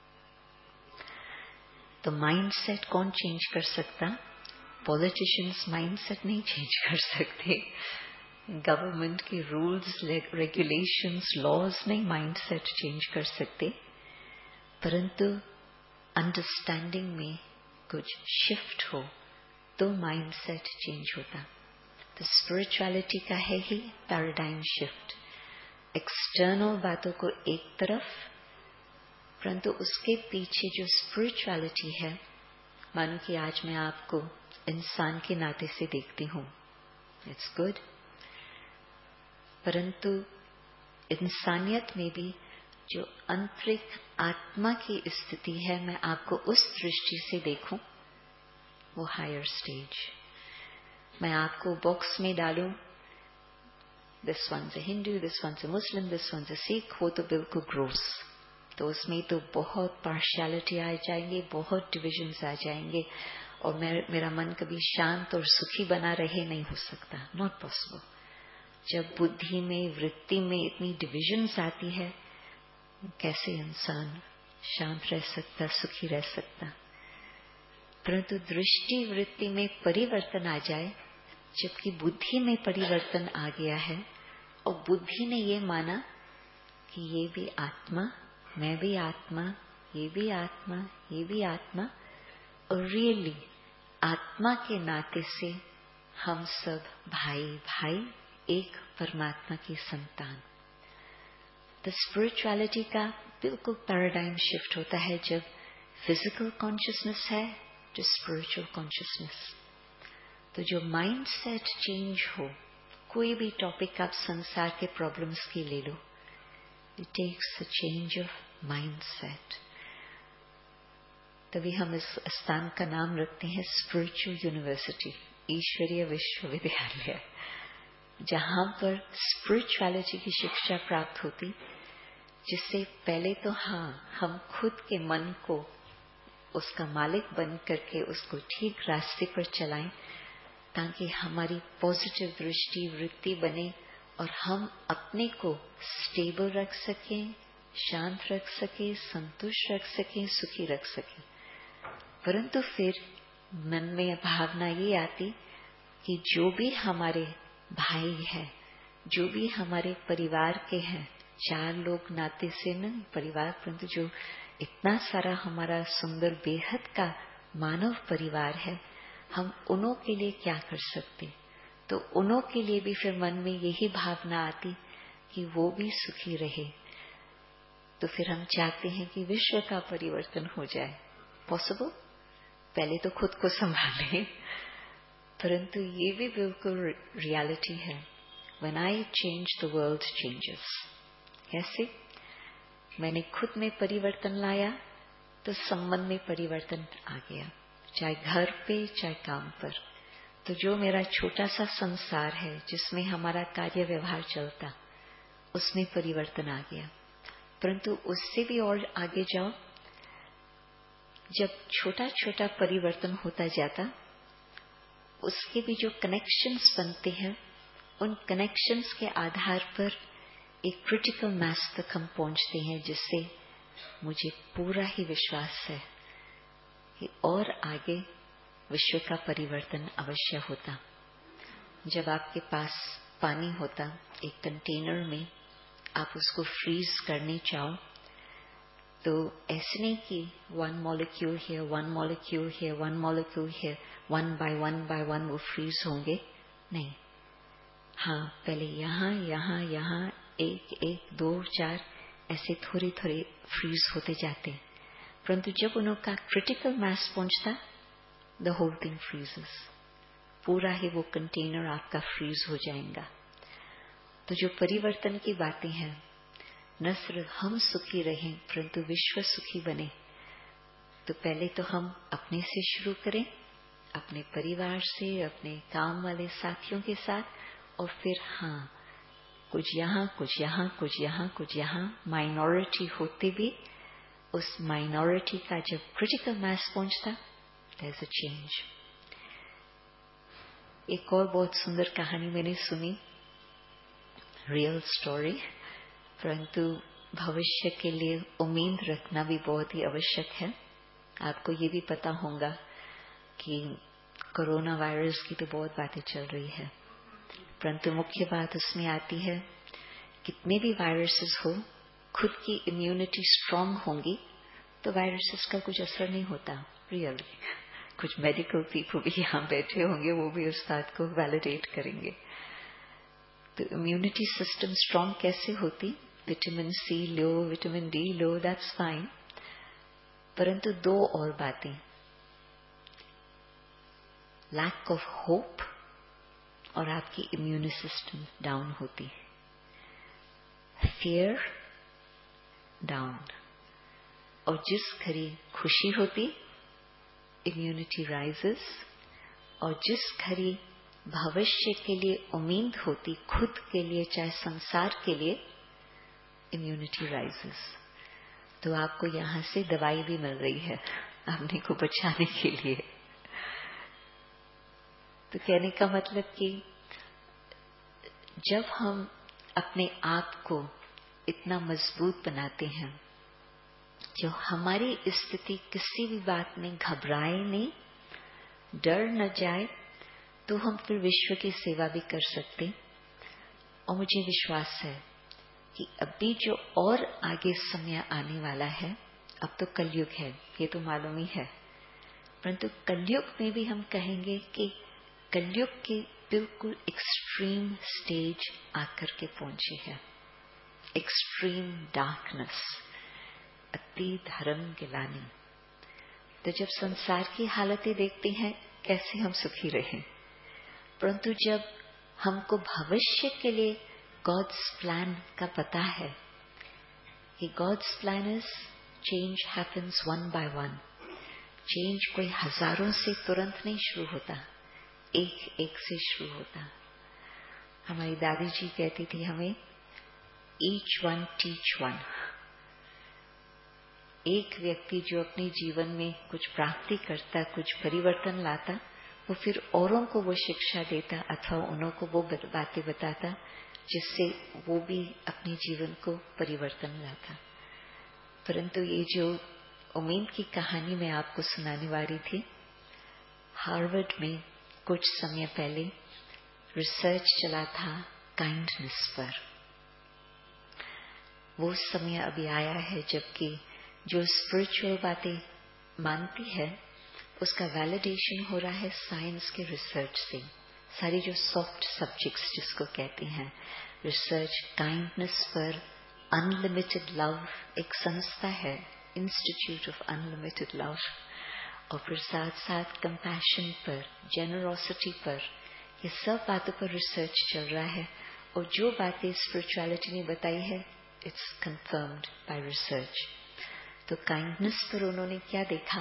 तो माइंडसेट कौन चेंज कर सकता? पॉलिटिशियंस माइंडसेट नहीं चेंज कर सकते, गवर्नमेंट के रूल्स, रेगुलेशंस, लॉज नहीं माइंडसेट चेंज कर सकते, परंतु अंडरस्टैंडिंग में कुछ शिफ्ट हो तो माइंडसेट चेंज होता। तो स्पिरिचुअलिटी का है ही पैराडाइम शिफ्ट। एक्सटर्नल बातों को एक तरफ, परंतु उसके पीछे जो स्पिरिचुअलिटी है, मानो कि आज मैं आपको इंसान के नाते से देखती हूँ, इट्स गुड, परंतु इंसानियत में भी जो आंतरिक आत्मा की स्थिति है, मैं आपको उस दृष्टि से देखूं, वो हायर स्टेज। मैं आपको बॉक्स में डालूं, this one's a Hindu, this one's a Muslim, this one's a Sikh, वो तो बिल्कुल ग्रोस। तो उसमें तो बहुत पार्शियलिटी आ जाएंगे, बहुत डिविजन्स आ जाएंगे, और मेरा मन कभी शांत और सुखी बना रहे, नहीं हो सकता, नॉट पॉसिबल। जब बुद्धि में, वृत्ति में इतनी डिविजन्स आती है, कैसे इंसान शांत रह सकता, सुखी रह सकता। परंतु दृष्टि वृत्ति में परिवर्तन आ जाए, जबकि बुद्धि में परिवर्तन आ गया है और बुद्धि ने ये माना कि ये भी आत्मा, मैं भी आत्मा, ये भी आत्मा, ये भी आत्मा, और रियली आत्मा के नाते से हम सब भाई भाई, एक परमात्मा की संतान। तो स्पिरिचुअलिटी का बिल्कुल पैराडाइम शिफ्ट होता है जब फिजिकल कॉन्शियसनेस है टू स्पिरिचुअल कॉन्शियसनेस। तो जो माइंड सेट चेंज हो, कोई भी टॉपिक आप संसार के प्रॉब्लम्स की ले लो, it takes a change of mind set. तभी हम इस स्थान का नाम रखते हैं स्पिरिचुअल यूनिवर्सिटी, ईश्वरीय विश्वविद्यालय, जहां पर स्पिरिचुअलिटी की शिक्षा प्राप्त होती, जिससे पहले तो हम खुद के मन को उसका मालिक बन करके उसको ठीक रास्ते पर चलाएं, ताकि हमारी पॉजिटिव दृष्टि वृत्ति बने और हम अपने को स्टेबल रख सकें, शांत रख सकें, संतुष्ट रख सकें, सुखी रख सकें। परंतु फिर मन में भावना ये आती कि जो भी हमारे भाई है, जो भी हमारे परिवार के हैं, 4 लोग नाते से नहीं परिवार, परंतु जो इतना सारा हमारा सुंदर बेहद का मानव परिवार है, हम उन्हों के लिए क्या कर सकते। तो उन्हों के लिए भी फिर मन में यही भावना आती कि वो भी सुखी रहे। तो फिर हम चाहते हैं कि विश्व का परिवर्तन हो जाए। पॉसिबल? पहले तो खुद को संभालें, परंतु ये भी बिल्कुल रियलिटी है। When I change, the world changes. कैसे? मैंने खुद में परिवर्तन लाया तो संबंध में परिवर्तन आ गया, चाहे घर पे चाहे काम पर। तो जो मेरा छोटा सा संसार है जिसमें हमारा कार्य व्यवहार चलता, उसमें परिवर्तन आ गया। परंतु उससे भी और आगे जाओ, जब छोटा छोटा परिवर्तन होता जाता, उसके भी जो कनेक्शंस बनते हैं, उन कनेक्शंस के आधार पर एक क्रिटिकल मैस तक हम पहुंचते हैं, जिससे मुझे पूरा ही विश्वास है कि और आगे विश्व का परिवर्तन अवश्य होता। जब आपके पास पानी होता एक कंटेनर में, आप उसको फ्रीज करने चाहो, तो ऐसे नहीं कि 1 molecule here, 1 molecule here, 1 molecule here, 1 by 1 वो फ्रीज होंगे, नहीं। पहले यहाँ यहाँ यहाँ 1 1 2 4 ऐसे थोड़े थोड़े फ्रीज होते जाते, परंतु जब उनका क्रिटिकल मैस पहुंचता, द होल थिंग फ्रीजेस, पूरा ही वो कंटेनर आपका फ्रीज हो जाएगा। तो जो परिवर्तन की बातें हैं, न सिर्फ हम सुखी रहें परंतु विश्व सुखी बने, तो पहले तो हम अपने से शुरू करें, अपने परिवार से, अपने काम वाले साथियों के साथ, और फिर कुछ यहाँ कुछ यहाँ कुछ यहाँ कुछ यहाँ, माइनॉरिटी होते भी उस माइनॉरिटी का जब क्रिटिकल मैस पहुंचता, देयर इज अ चेंज। एक और बहुत सुंदर कहानी मैंने सुनी, रियल स्टोरी, परंतु भविष्य के लिए उम्मीद रखना भी बहुत ही आवश्यक है। आपको ये भी पता होगा कि कोरोना वायरस की तो बहुत बातें चल रही है, परंतु मुख्य बात उसमें आती है, कितने भी वायरसेस हो, खुद की इम्यूनिटी स्ट्रांग होंगी तो वायरसेस का कुछ असर नहीं होता। रियली कुछ मेडिकल पीपल भी यहाँ बैठे होंगे, वो भी उस बात को वैलिडेट करेंगे। तो इम्यूनिटी सिस्टम स्ट्रांग कैसे होती? विटामिन सी लो, विटामिन डी लो, दैट्स फाइन, परंतु 2 और बातें, लैक ऑफ होप और आपकी इम्यून सिस्टम डाउन होती है, फियर डाउन, और जिस घड़ी खुशी होती इम्यूनिटी राइजेस, और जिस घड़ी भविष्य के लिए उम्मीद होती, खुद के लिए चाहे संसार के लिए, इम्यूनिटी राइजेस। तो आपको यहाँ से दवाई भी मिल रही है अपने को बचाने के लिए। तो कहने का मतलब कि जब हम अपने आप को इतना मजबूत बनाते हैं, जो हमारी स्थिति किसी भी बात में घबराए नहीं, डर न जाए, तो हम फिर विश्व की सेवा भी कर सकते। और मुझे विश्वास है कि अभी जो और आगे समय आने वाला है, अब तो कलयुग है, ये तो मालूम ही है, परंतु कलयुग में भी हम कहेंगे कि कलयुग के बिल्कुल एक्सट्रीम स्टेज आकर के पहुंचे हैं। एक्सट्रीम डार्कनेस, अति धर्म गिलानी। तो जब संसार की हालतें देखते हैं कैसे हम सुखी रहें, परंतु जब हमको भविष्य के लिए गॉड्स प्लान का पता है कि God's plan is change happens one by one. Change कोई हजारों से तुरंत नहीं शुरू होता, एक एक से शुरू होता। हमारी दादी जी कहती थी हमें, ईच वन टीच वन। एक व्यक्ति जो अपने जीवन में कुछ प्राप्ति करता, कुछ परिवर्तन लाता, वो फिर औरों को वो शिक्षा देता अथवा उन्हों को वो बातें बताता जिससे वो भी अपने जीवन को परिवर्तन लाता। परंतु ये जो उम्मीद की कहानी मैं आपको सुनाने वाली थी, हार्वर्ड में कुछ समय पहले रिसर्च चला था काइंडनेस पर। वो समय अभी आया है जबकि जो स्पिरिचुअल बातें मानती है उसका वैलिडेशन हो रहा है साइंस के रिसर्च से। सारी जो सॉफ्ट सब्जेक्ट्स जिसको कहते हैं, रिसर्च काइंडनेस पर, अनलिमिटेड लव एक संस्था है, इंस्टीट्यूट ऑफ अनलिमिटेड लव, और फिर साथ साथ कंपैशन पर, जेनरोसिटी पर, ये सब बातों पर रिसर्च चल रहा है। और जो बातें स्पिरिचुअलिटी ने बताई है, इट्स कंफर्म्ड बाय रिसर्च। तो काइंडनेस पर उन्होंने क्या देखा,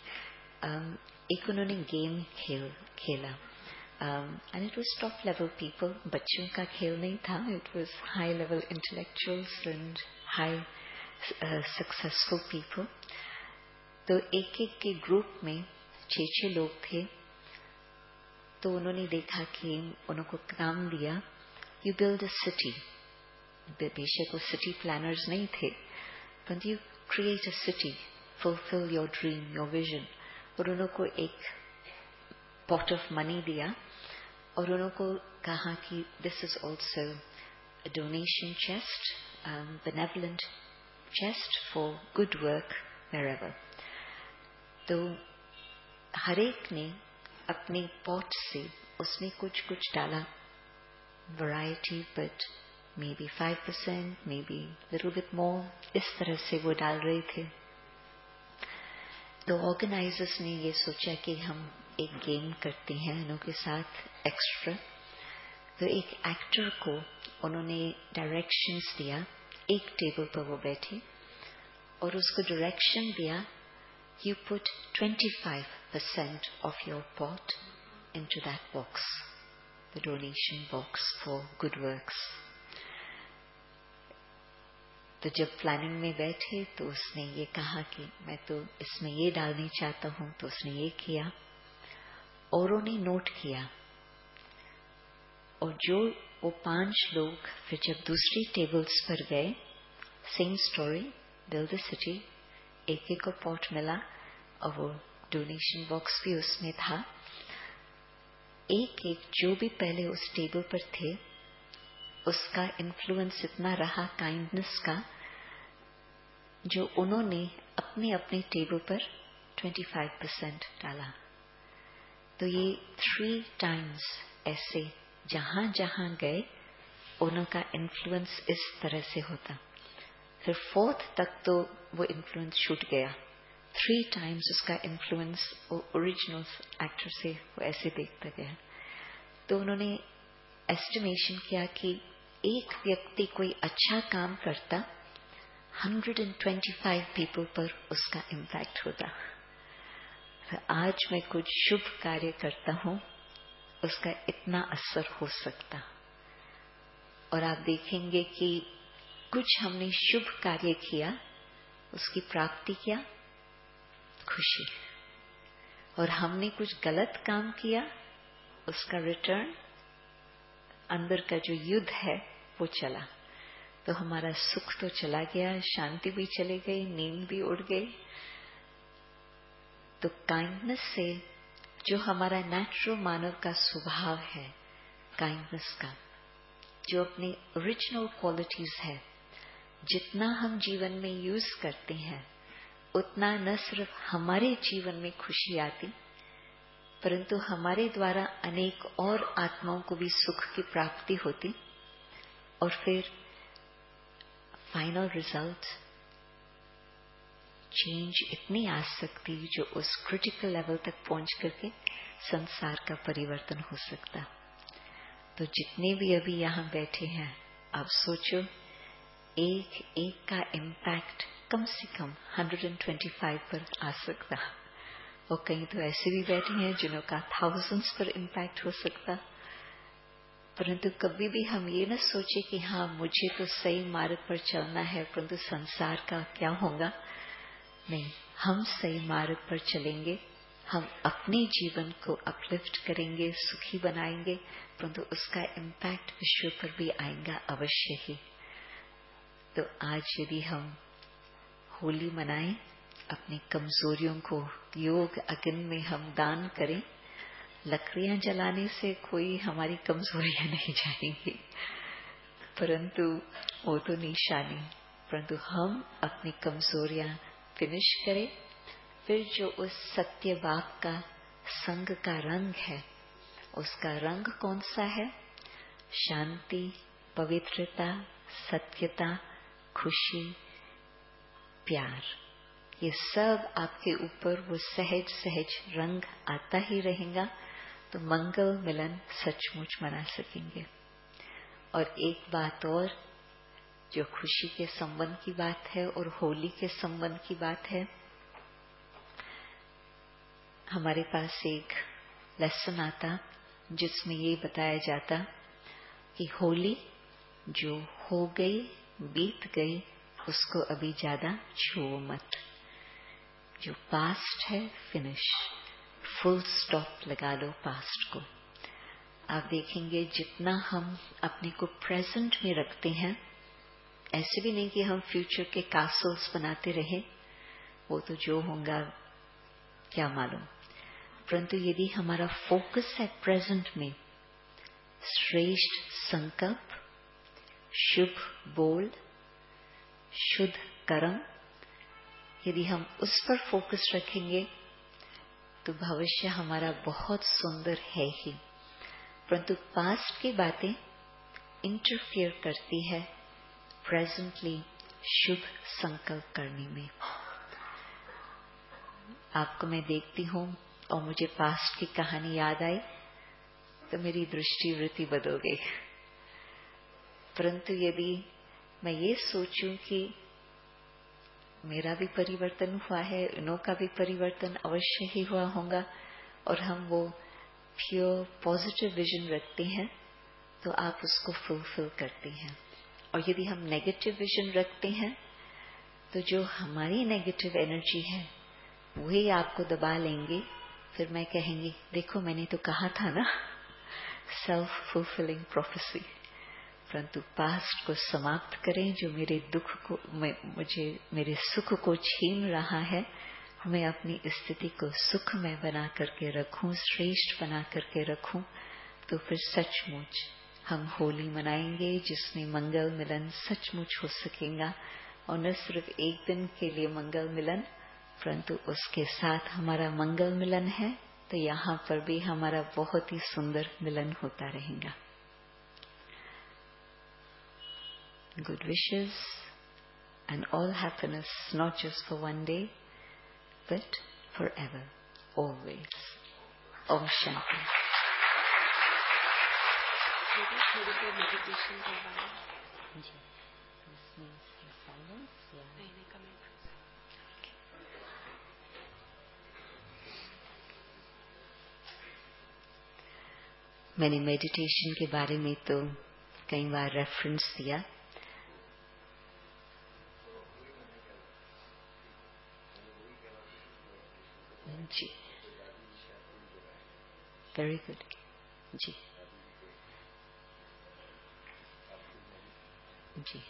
एक उन्होंने गेम खेला, and it was top level people, बच्चों का खेल नहीं था, it was high level intellectuals and high successful people. तो एक एक के ग्रुप में 6 लोग थे। तो उन्होंने देखा कि उनको काम दिया, यू बिल्ड अ सिटी। बेशक वो सिटी प्लानर्स नहीं थे, but you create a city, fulfill your dream, your vision। और उनको एक pot of money दिया और उनको कहा कि this is also a donation chest, benevolent chest for good work wherever। तो हर एक ने अपने pot से उसमें कुछ कुछ डाला, variety, but maybe 5%, maybe little bit more, इस तरह से वो डाल रहे थे। तो ऑर्गेनाइजर्स ने ये सोचा कि हम एक गेम करते हैं उनके साथ एक्स्ट्रा। तो एक एक्टर को उन्होंने डायरेक्शंस दिया, एक टेबल पर वो बैठे और उसको डायरेक्शन दिया, you put 25% of your pot into that box, the donation box for good works। तो जब प्लानिंग में बैठे तो उसने ये कहा कि मैं तो इसमें ये डालना चाहता हूं, तो उसने ये किया और उन्हें नोट किया। और जो वो 5 लोग फिर जब दूसरी टेबल्स पर गए, same story, build the city, एक एक को पॉट मिला और वो डोनेशन बॉक्स भी उसमें था। एक एक जो भी पहले उस टेबल पर थे उसका इन्फ्लुएंस इतना रहा काइंडनेस का, जो उन्होंने अपने अपने टेबल पर 25% डाला। तो ये 3 times ऐसे जहां जहां गए उनका इन्फ्लुएंस इस तरह से होता। फिर 4th तक तो वो इन्फ्लुएंस छूट गया, 3 times उसका इन्फ्लुएंस वो ओरिजिनल एक्टर से वो ऐसे देखता गया। तो उन्होंने एस्टिमेशन किया कि एक व्यक्ति कोई अच्छा काम करता, 125 पीपल पर उसका इम्पैक्ट होता। तो आज मैं कुछ शुभ कार्य करता हूं, उसका इतना असर हो सकता। और आप देखेंगे कि कुछ हमने शुभ कार्य किया, उसकी प्राप्ति क्या, खुशी। और हमने कुछ गलत काम किया, उसका रिटर्न, अंदर का जो युद्ध है वो चला। तो हमारा सुख तो चला गया, शांति भी चली गई, नींद भी उड़ गई। तो काइंडनेस से जो हमारा नेचुरल मानव का स्वभाव है, काइंडनेस का जो अपनी ओरिजिनल क्वालिटीज है, जितना हम जीवन में यूज करते हैं उतना न सिर्फ हमारे जीवन में खुशी आती, परंतु हमारे द्वारा अनेक और आत्माओं को भी सुख की प्राप्ति होती। और फिर फाइनल रिजल्ट चेंज इतनी आ सकती जो उस क्रिटिकल लेवल तक पहुंच करके संसार का परिवर्तन हो सकता। तो जितने भी अभी यहाँ बैठे हैं, आप सोचो एक एक का इम्पैक्ट कम से कम 125 पर आ सकता, और कहीं तो ऐसे भी बैठे हैं जिन्हों का थाउजेंड्स पर इम्पैक्ट हो सकता। परंतु कभी भी हम ये न सोचे कि हाँ मुझे तो सही मार्ग पर चलना है, परंतु संसार का क्या होगा। नहीं, हम सही मार्ग पर चलेंगे, हम अपने जीवन को अपलिफ्ट करेंगे, सुखी बनाएंगे, परंतु उसका इम्पैक्ट विश्व पर भी आएगा अवश्य ही। तो आज यदि हम होली मनाएं, अपनी कमजोरियों को योग अग्नि में हम दान करें। लकड़ियां जलाने से कोई हमारी कमजोरियां नहीं जाएंगी, परंतु वो तो निशानी, परंतु हम अपनी कमजोरियां फिनिश करें। फिर जो उस सत्य बाप का संग का रंग है, उसका रंग कौन सा है? शांति, पवित्रता, सत्यता, खुशी, प्यार। ये सब आपके ऊपर वो सहज सहज रंग आता ही रहेगा, तो मंगल मिलन सचमुच मना सकेंगे। और एक बात और जो खुशी के संबंध की बात है और होली के संबंध की बात है, हमारे पास एक लेसन आता जिसमें ये बताया जाता कि होली जो हो गई, बीत गई, उसको अभी ज्यादा छुओ मत। जो पास्ट है फिनिश, फुल स्टॉप लगा लो पास्ट को। आप देखेंगे जितना हम अपने को प्रेजेंट में रखते हैं, ऐसे भी नहीं कि हम फ्यूचर के कासल्स बनाते रहे, वो तो जो होगा क्या मालूम, परंतु यदि हमारा फोकस है प्रेजेंट में, श्रेष्ठ संकल्प, शुभ बोल, शुद्ध कर्म, यदि हम उस पर फोकस रखेंगे तो भविष्य हमारा बहुत सुंदर है ही। परंतु पास्ट की बातें इंटरफियर करती है प्रेजेंटली शुभ संकल्प करने में। आपको मैं देखती हूँ और मुझे पास्ट की कहानी याद आई तो मेरी दृष्टि वृत्ति बदल गई। परंतु यदि मैं ये सोचूं कि मेरा भी परिवर्तन हुआ है, इनों का भी परिवर्तन अवश्य ही हुआ होगा, और हम वो प्योर पॉजिटिव विजन रखते हैं, तो आप उसको फुलफिल करते हैं। और यदि हम नेगेटिव विजन रखते हैं तो जो हमारी नेगेटिव एनर्जी है वही आपको दबा लेंगे। फिर मैं कहेंगी देखो मैंने तो कहा था ना, सेल्फ फुलफिलिंग प्रोफेसी। परंतु पास्ट को समाप्त करें, जो मेरे दुख को मुझे मेरे सुख को छीन रहा है, मैं अपनी स्थिति को सुख में बना करके रखूं, श्रेष्ठ बना करके रखूं, तो फिर सचमुच हम होली मनाएंगे जिसमें मंगल मिलन सचमुच हो सकेगा। और न सिर्फ एक दिन के लिए मंगल मिलन, परंतु उसके साथ हमारा मंगल मिलन है तो यहाँ पर भी हमारा बहुत ही सुंदर मिलन होता रहेगा। Good wishes and all happiness, not just for one day, but forever, always. Om Shanti. Meditation करवाएं। जी, इसमें silence या नहीं coming. मैंने मेडिटेशन के बारे में तो कई बार रेफरेंस दिया। जी, वेरी गुड। जी जी।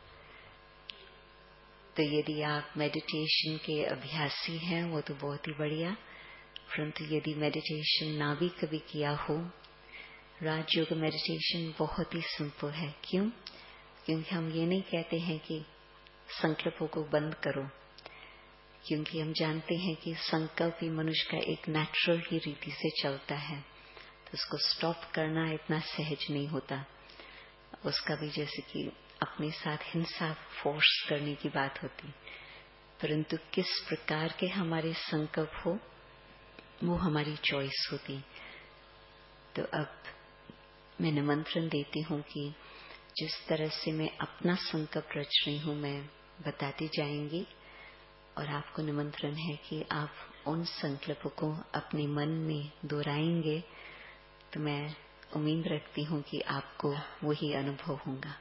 तो यदि आप मेडिटेशन के अभ्यासी हैं वो तो बहुत ही बढ़िया, परंतु यदि मेडिटेशन ना भी कभी किया हो, राजयोग मेडिटेशन बहुत ही सिंपल है। क्यों? क्योंकि हम ये नहीं कहते हैं कि संकल्पों को बंद करो, क्योंकि हम जानते हैं कि संकल्प ही मनुष्य का एक नेचुरल ही रीति से चलता है, तो उसको स्टॉप करना इतना सहज नहीं होता। उसका भी जैसे कि अपने साथ हिंसा फोर्स करने की बात होती, परंतु किस प्रकार के हमारे संकल्प हो वो हमारी चॉइस होती। तो अब मैं निमंत्रण देती हूँ कि जिस तरह से मैं अपना संकल्प रच रही हूँ मैं बताती जाएंगी, और आपको निमंत्रण है कि आप उन संकल्पों को अपने मन में दोहराएंगे, तो मैं उम्मीद रखती हूँ कि आपको वही अनुभव होगा।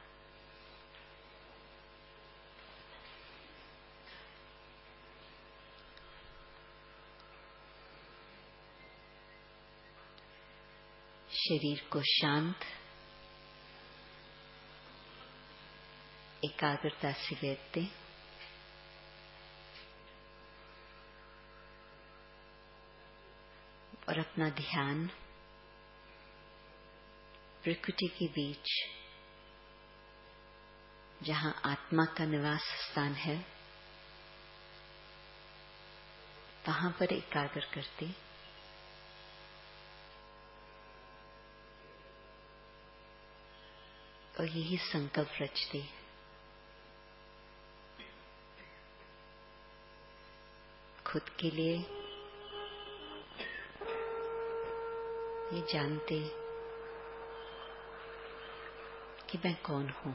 शरीर को शांत एकाग्रता से बैठते, और अपना ध्यान प्रकृति के बीच जहां आत्मा का निवास स्थान है वहां पर एकाग्र करते, और यही संकल्प रचते, खुद के लिए ये जानते कि मैं कौन हूं।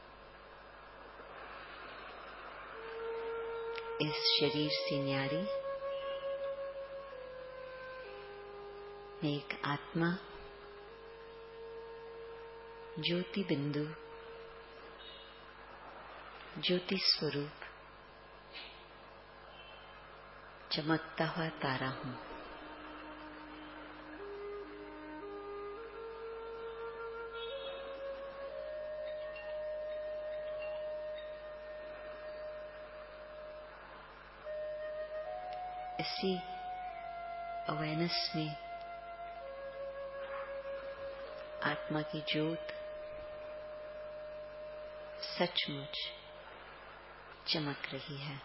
इस शरीर से न्यारी मैं एक आत्मा, ज्योति बिंदु, ज्योति स्वरूप, चमकता हुआ तारा हूं। इसी अवेयरनेस में आत्मा की ज्योत सचमुच चमक रही है।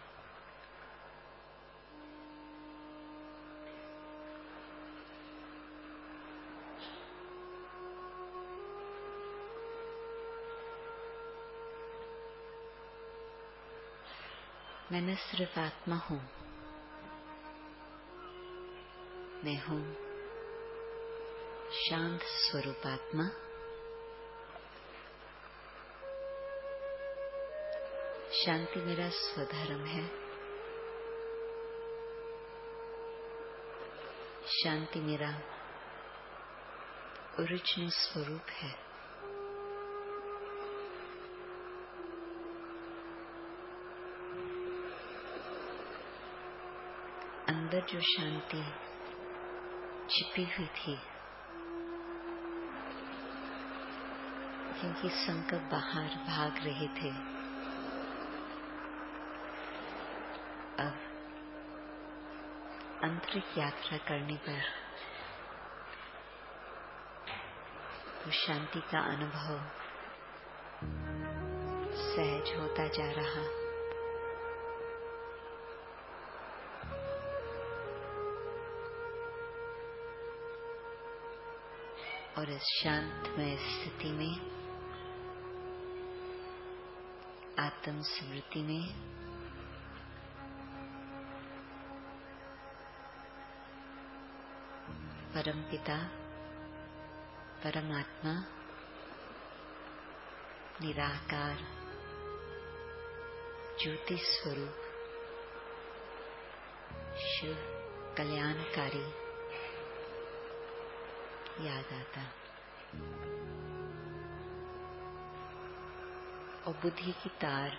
मैं न सिर्फ आत्मा हूं, मैं हूं शांत स्वरूप आत्मा, शांति मेरा स्वधर्म है, शांति मेरा ओरिजिनल स्वरूप है। अंदर जो शांति छिपी हुई थी, क्योंकि संकल्प बाहर भाग रहे थे, अब आंतरिक यात्रा करने पर वो शांति का अनुभव सहज होता जा रहा। और इस शांतमय स्थिति में, आत्म स्मृति में परम पिता, परमात्मा, निराकार ज्योति स्वरूप, शिव कल्याणकारी याद आता, और बुद्धि की तार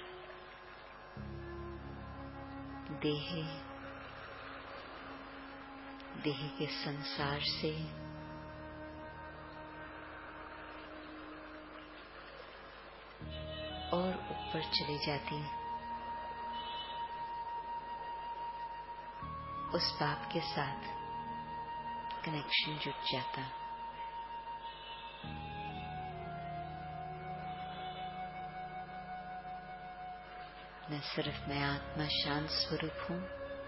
देह के संसार से और ऊपर चली जाती, उस बाप के साथ कनेक्शन जुट जाता। न सिर्फ मैं आत्मा शांत स्वरूप हूं,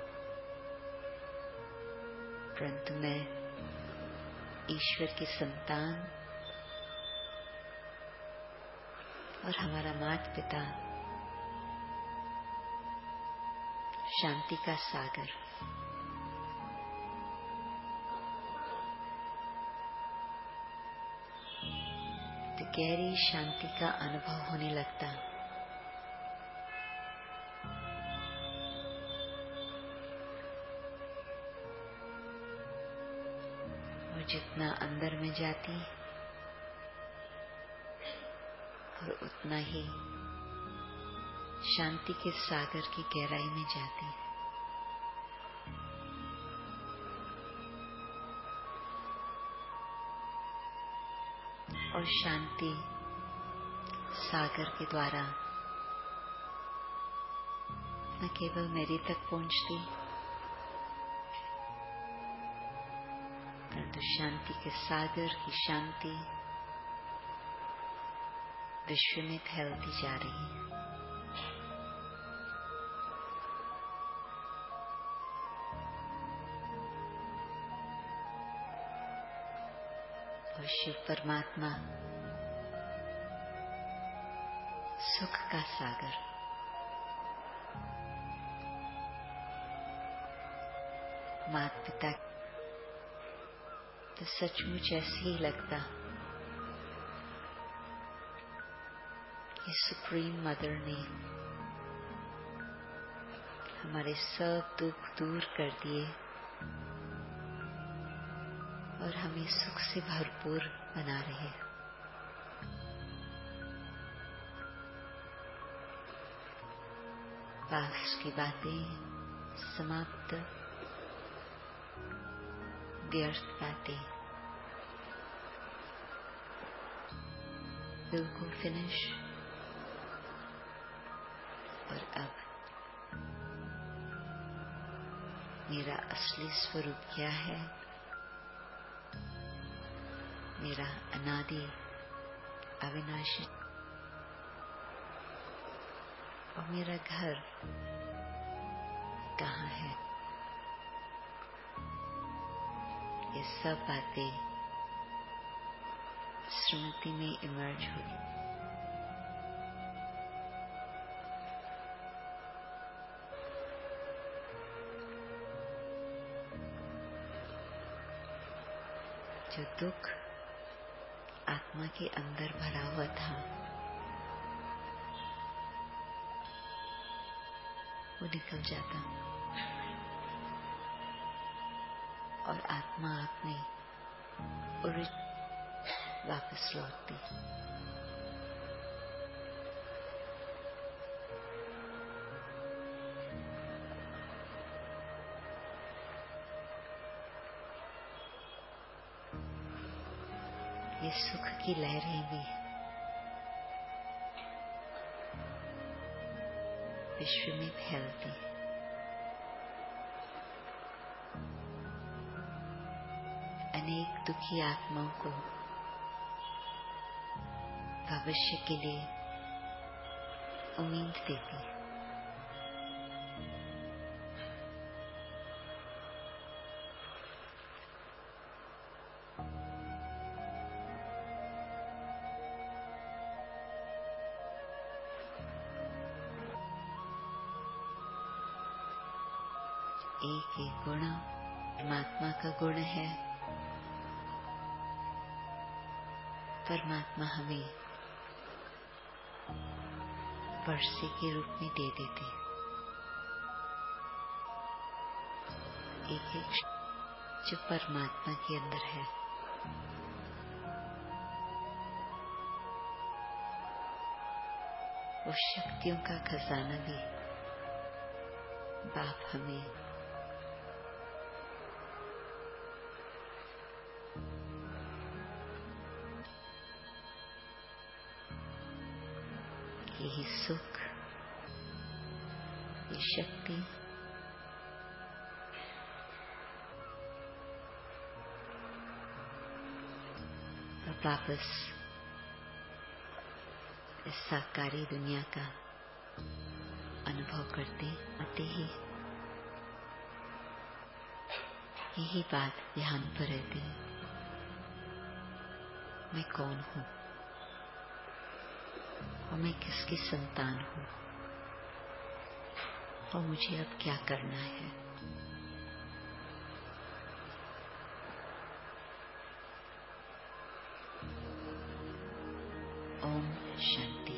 परंतु मैं ईश्वर की संतान और हमारा माता पिता शांति का सागर। तो गहरी शांति का अनुभव होने लगता। और जितना अंदर में जाती और उतना ही शांति के सागर की गहराई में जाती। और शांति सागर के द्वारा न केवल मेरी तक पहुंचती, परंतु शांति के सागर की शांति विश्व में फैलती जा रही है। और शिव परमात्मा सुख का सागर, माता पिता तो सचमुच ऐसे ही लगता कि सुप्रीम मदर ने हमारे सब दुख दूर कर दिए और हमें सुख से भरपूर बना रहे हैं। पास की बातें समाप्त, व्यर्थ बातें बिल्कुल फिनिश। और अब मेरा असली स्वरूप क्या है? मेरा अनादि अविनाशी और मेरा घर कहाँ है? ये सब बातें स्मृति में इमर्ज हुई। जो दुख आत्मा के अंदर भरा हुआ था वो निकल जाता और आत्मा अपने वापस लौटती। ये सुख की लहरें भी विश्व में फैलती। अनेक दुखी आत्माओं को भविष्य के लिए उम्मीद देती। एक एक गुण परमात्मा का गुण है। परमात्मा हमें वर्षे के रूप में दे देते। एक एक जो परमात्मा के अंदर है, वो शक्तियों का खजाना भी बाप हमें यही सुख, ये शक्ति अब वापस इस साकारी दुनिया का अनुभव करते आते ही यही बात ध्यान पर रहती है, मैं कौन हूं और मैं किसकी संतान हूं और मुझे अब क्या करना है। ओम शांति।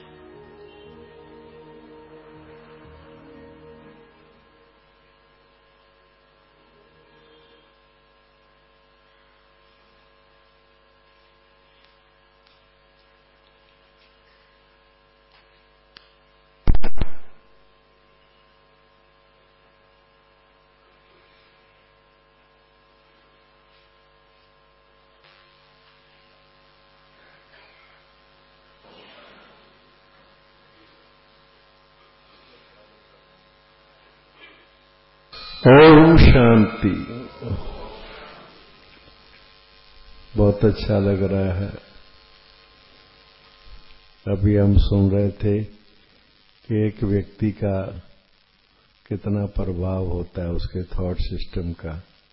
ओम शांति। बहुत अच्छा लग रहा है। अभी हम सुन रहे थे कि एक व्यक्ति का कितना प्रभाव होता है उसके थॉट सिस्टम का।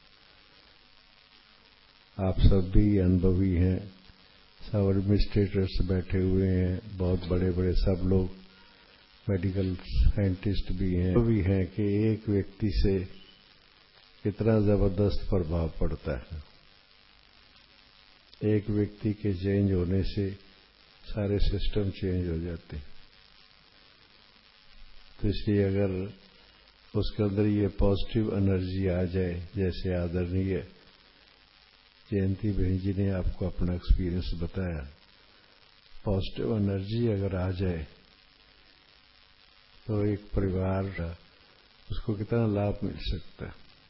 आप सब भी अनुभवी हैं, सब एडमिनिस्ट्रेटर्स बैठे हुए हैं, बहुत बड़े बड़े सब लोग, मेडिकल साइंटिस्ट भी हैं कि एक व्यक्ति से कितना जबरदस्त प्रभाव पड़ता है। एक व्यक्ति के चेंज होने से सारे सिस्टम चेंज हो जाते हैं। तो इसलिए अगर उसके अंदर ये पॉजिटिव एनर्जी आ जाए, जैसे आदरणीय जयंती बहन जी ने आपको अपना एक्सपीरियंस बताया, पॉजिटिव एनर्जी अगर आ जाए तो एक परिवार उसको कितना लाभ मिल सकता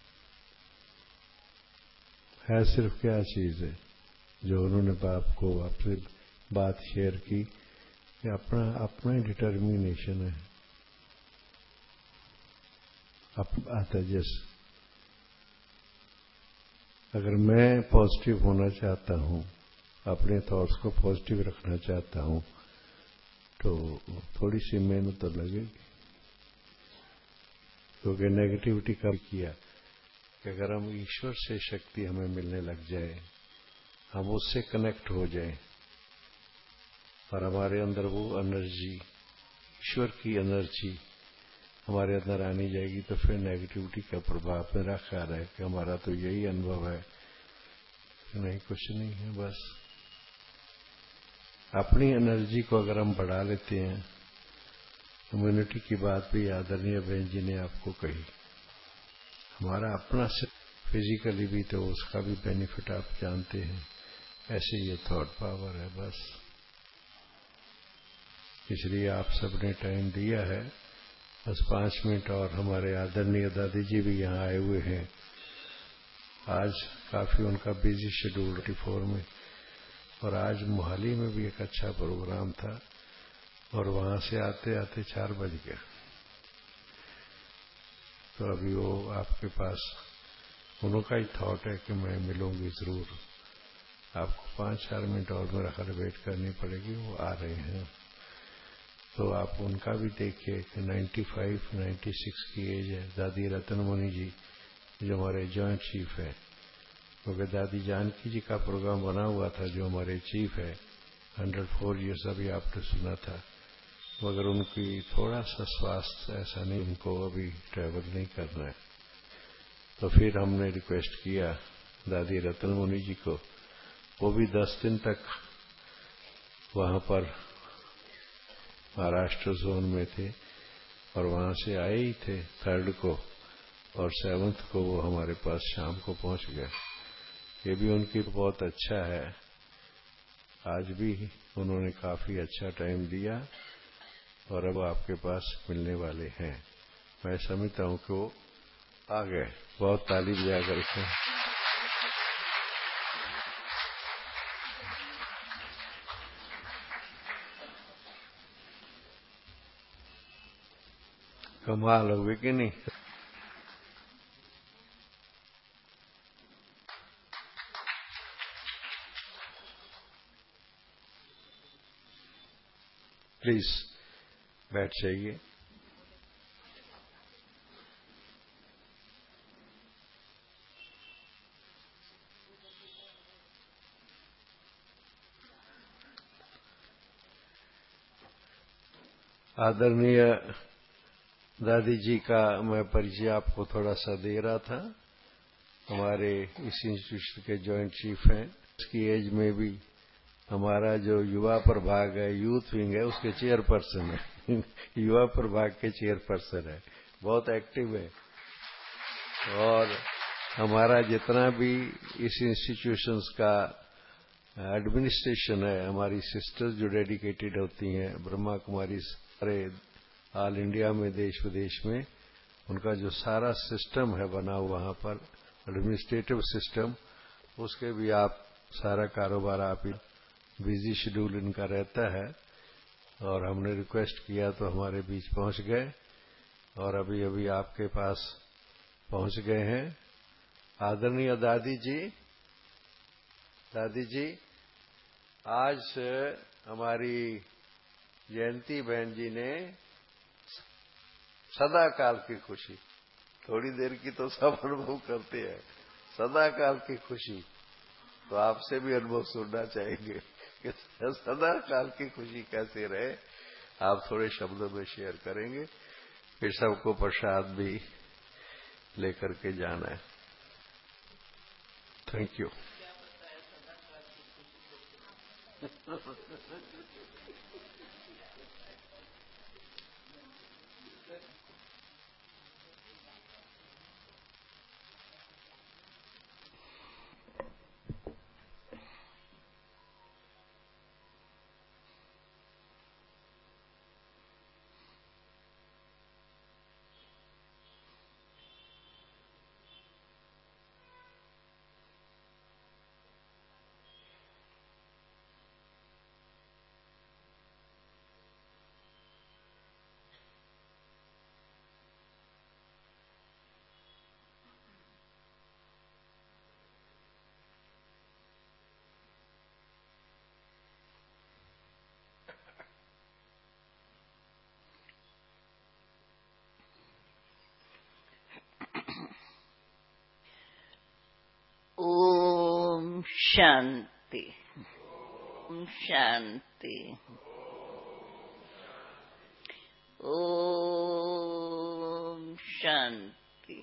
है। सिर्फ क्या चीज है जो उन्होंने आपको आपसे बात शेयर की कि अपना डिटर्मिनेशन है, आता जैसे अगर मैं पॉजिटिव होना चाहता हूं, अपने थॉट्स को पॉजिटिव रखना चाहता हूं, तो थोड़ी सी मेहनत तो लगेगी। क्योंकि नेगेटिविटी का किया कि अगर हम ईश्वर से शक्ति हमें मिलने लग जाए, हम उससे कनेक्ट हो जाए और हमारे अंदर वो एनर्जी, ईश्वर की एनर्जी हमारे अंदर आनी जाएगी, तो फिर नेगेटिविटी का प्रभाव मेरा ख्याल है कि हमारा तो यही अनुभव है, नहीं कुछ नहीं है। बस अपनी एनर्जी को अगर हम बढ़ा लेते हैं, इम्यूनिटी की बात भी आदरणीय बहन जी ने आपको कही, हमारा अपना फिजिकली भी तो उसका भी बेनिफिट आप जानते हैं। ऐसे ये थॉट पावर है बस। इसलिए आप सबने टाइम दिया है, बस 5 मिनट और। हमारे आदरणीय दादी जी भी यहाँ आए हुए हैं। आज काफी उनका बिजी शेड्यूल 24 में, और आज मोहाली में भी एक अच्छा प्रोग्राम था और वहां से आते आते 4 बज गया। तो अभी वो आपके पास उनका ही थॉट है कि मैं मिलूंगी जरूर। आपको 5-4 मिनट और मेरा ख्याल वेट करनी पड़ेगी, वो आ रहे हैं। तो आप उनका भी देखिए कि 95-96 की एज है। दादी रत्नमणि जी जो हमारे जॉइंट चीफ है, क्योंकि दादी जानकी जी का प्रोग्राम बना हुआ था जो हमारे चीफ है, 104 ईयर्स अभी आपने सुना था, मगर उनकी थोड़ा सा स्वास्थ्य ऐसा नहीं, उनको अभी ट्रैवल नहीं करना है। तो फिर हमने रिक्वेस्ट किया दादी रत्नमणि जी को, वो भी 10 दिन तक वहां पर महाराष्ट्र जोन में थे और वहां से आए ही थे 3rd को, और 7th को वो हमारे पास शाम को पहुंच गए। ये भी उनकी बहुत अच्छा है। आज भी उन्होंने काफी अच्छा टाइम दिया और अब आपके पास मिलने वाले हैं। मैं समझता हूं कि वो आ गए। बहुत ताली बजा करके कमाल हो गई कि नहीं? प्लीज बैठ जाइए। आदरणीय दादी जी का मैं परिचय आपको थोड़ा सा दे रहा था। हमारे इस इंस्टीट्यूशन के जॉइंट चीफ हैं। इसकी एज में भी हमारा जो युवा प्रभाग है, यूथ विंग है, उसके चेयरपर्सन है। युवा प्रभाग के चेयरपर्सन है, बहुत एक्टिव है। और हमारा जितना भी इस इंस्टीट्यूशंस का एडमिनिस्ट्रेशन है, हमारी सिस्टर्स जो डेडिकेटेड होती हैं, ब्रह्मा कुमारी सारे ऑल इंडिया में, देश विदेश में, उनका जो सारा सिस्टम है बना हुआ वहां पर, एडमिनिस्ट्रेटिव सिस्टम, उसके भी आप सारा कारोबार आप बिजी शेड्यूल इनका रहता है। और हमने रिक्वेस्ट किया तो हमारे बीच पहुंच गए और अभी अभी आपके पास पहुंच गए हैं। आदरणीय दादी जी आज से हमारी जयंती बहन जी ने सदा काल की खुशी, थोड़ी देर की तो सब अनुभव करते हैं, सदा काल की खुशी तो आपसे भी अनुभव सुनना चाहेंगे कि सदा काल की खुशी कैसे रहे। आप थोड़े शब्दों में शेयर करेंगे, फिर सबको प्रसाद भी लेकर के जाना है। Thank you. ओम शांति, ओम शांति, ओम शांति।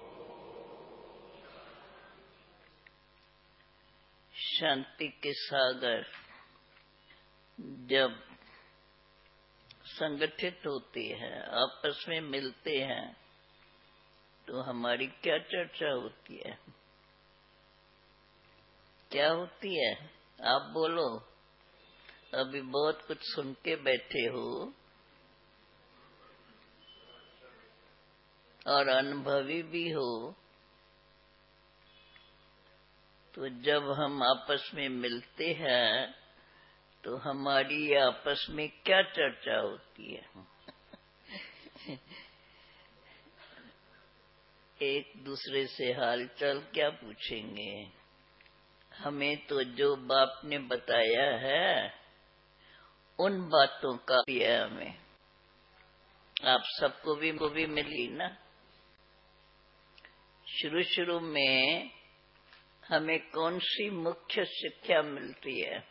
शांति के सागर जब संगठित होते हैं, आपस में मिलते हैं, तो हमारी क्या चर्चा होती है? क्या होती है? आप बोलो। अभी बहुत कुछ सुन के बैठे हो और अनुभवी भी हो, तो जब हम आपस में मिलते हैं तो हमारी आपस में क्या चर्चा होती है? एक दूसरे से हालचाल क्या पूछेंगे? हमें तो जो बाप ने बताया है उन बातों का भी है हमें। आप सबको भी मिली ना। शुरू में हमें कौन सी मुख्य शिक्षा मिलती है?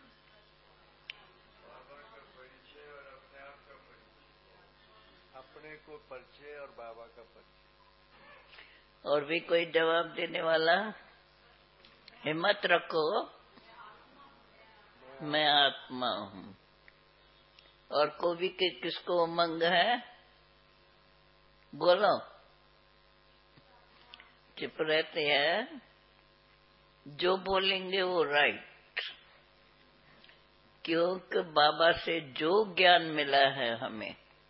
अपने को परिचय और बाबा का परिचय। और भी कोई जवाब देने वाला? हिम्मत रखो, मैं आत्मा हूं। और कोई के किसको उमंग है? बोलो। चुप रहते हैं, जो बोलेंगे वो राइट। क्योंकि बाबा से जो ज्ञान मिला है हमें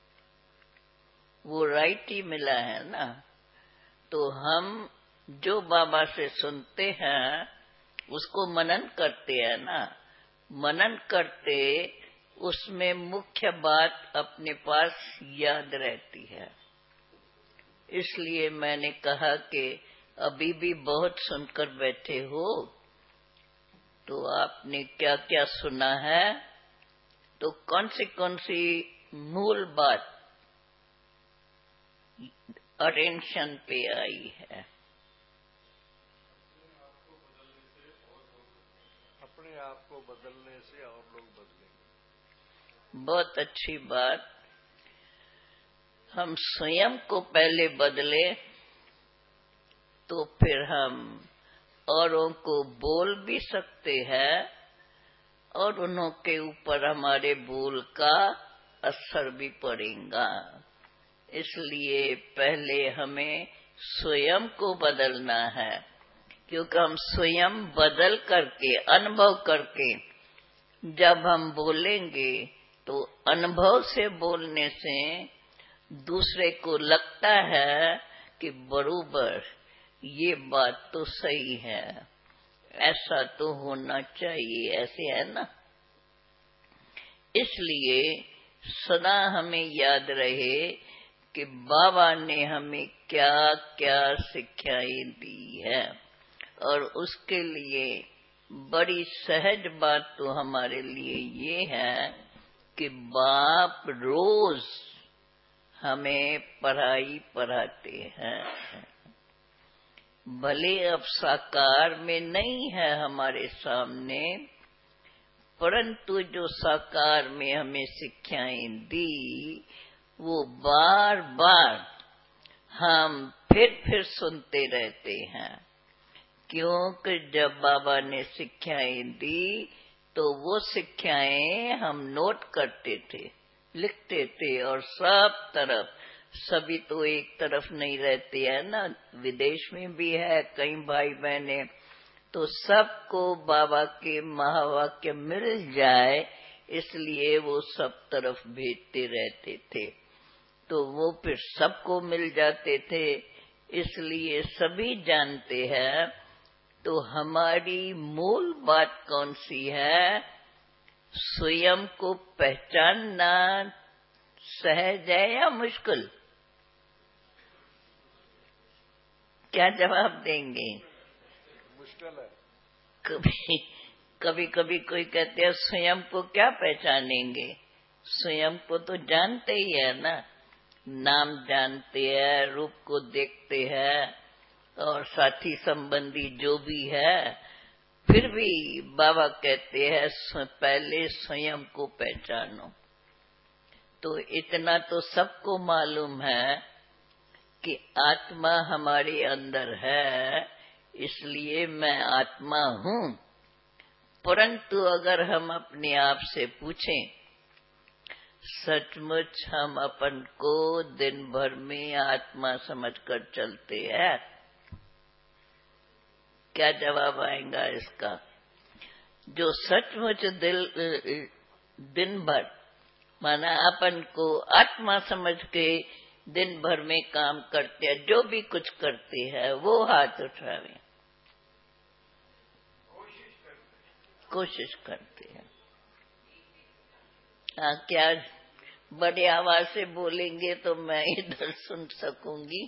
वो राइट ही मिला है ना। तो हम जो बाबा से सुनते हैं उसको मनन करते हैं ना। मनन करते उसमें मुख्य बात अपने पास याद रहती है। इसलिए मैंने कहा कि अभी भी बहुत सुनकर बैठे हो, तो आपने क्या क्या सुना है, तो कौन सी मूल बात अटेंशन पे आई है? अपने आप को बदलने से और लोग बदलेंगे। बहुत अच्छी बात। हम स्वयं को पहले बदले तो फिर हम औरों को बोल भी सकते हैं और उन्हों के ऊपर हमारे बोल का असर भी पड़ेगा। इसलिए पहले हमें स्वयं को बदलना है, क्योंकि हम स्वयं बदल करके, अनुभव करके जब हम बोलेंगे तो अनुभव से बोलने से दूसरे को लगता है कि बरोबर ये बात तो सही है, ऐसा तो होना चाहिए, ऐसे है ना। इसलिए सदा हमें याद रहे कि बाबा ने हमें क्या क्या शिक्षाएं दी है, और उसके लिए बड़ी सहज बात तो हमारे लिए ये है कि बाप रोज हमें पढ़ाई पढ़ाते हैं। भले अब साकार में नहीं है हमारे सामने, परंतु जो साकार में हमें शिक्षाएं दी वो बार बार हम फिर सुनते रहते हैं। क्योंकि जब बाबा ने शिक्षाएं दी तो वो शिक्षाएं हम नोट करते थे, लिखते थे, और सब तरफ, सभी तो एक तरफ नहीं रहते हैं ना, विदेश में भी है कई भाई बहने, तो सबको बाबा के महावाक्य मिल जाए इसलिए वो सब तरफ भेजते रहते थे, तो वो फिर सबको मिल जाते थे, इसलिए सभी जानते हैं। तो हमारी मूल बात कौन सी है? स्वयं को पहचानना सहज है या मुश्किल? क्या जवाब देंगे? मुश्किल है। कभी कोई कहते हैं स्वयं को क्या पहचानेंगे? स्वयं को तो जानते ही है ना, नाम जानते हैं, रूप को देखते हैं, और साथी संबंधी जो भी है, फिर भी बाबा कहते हैं पहले स्वयं को पहचानो। तो इतना तो सबको मालूम है कि आत्मा हमारे अंदर है, इसलिए मैं आत्मा हूं। परंतु अगर हम अपने आप से पूछें, सचमुच हम अपन को दिन भर में आत्मा समझकर चलते हैं? क्या जवाब आएगा इसका? जो सचमुच दिन भर माना अपन को आत्मा समझ के दिन भर में काम करते हैं, जो भी कुछ करते हैं, वो हाथ उठावे। कोशिश करते हैं। हाँ, क्या बड़े आवाज से बोलेंगे तो मैं इधर सुन सकूंगी।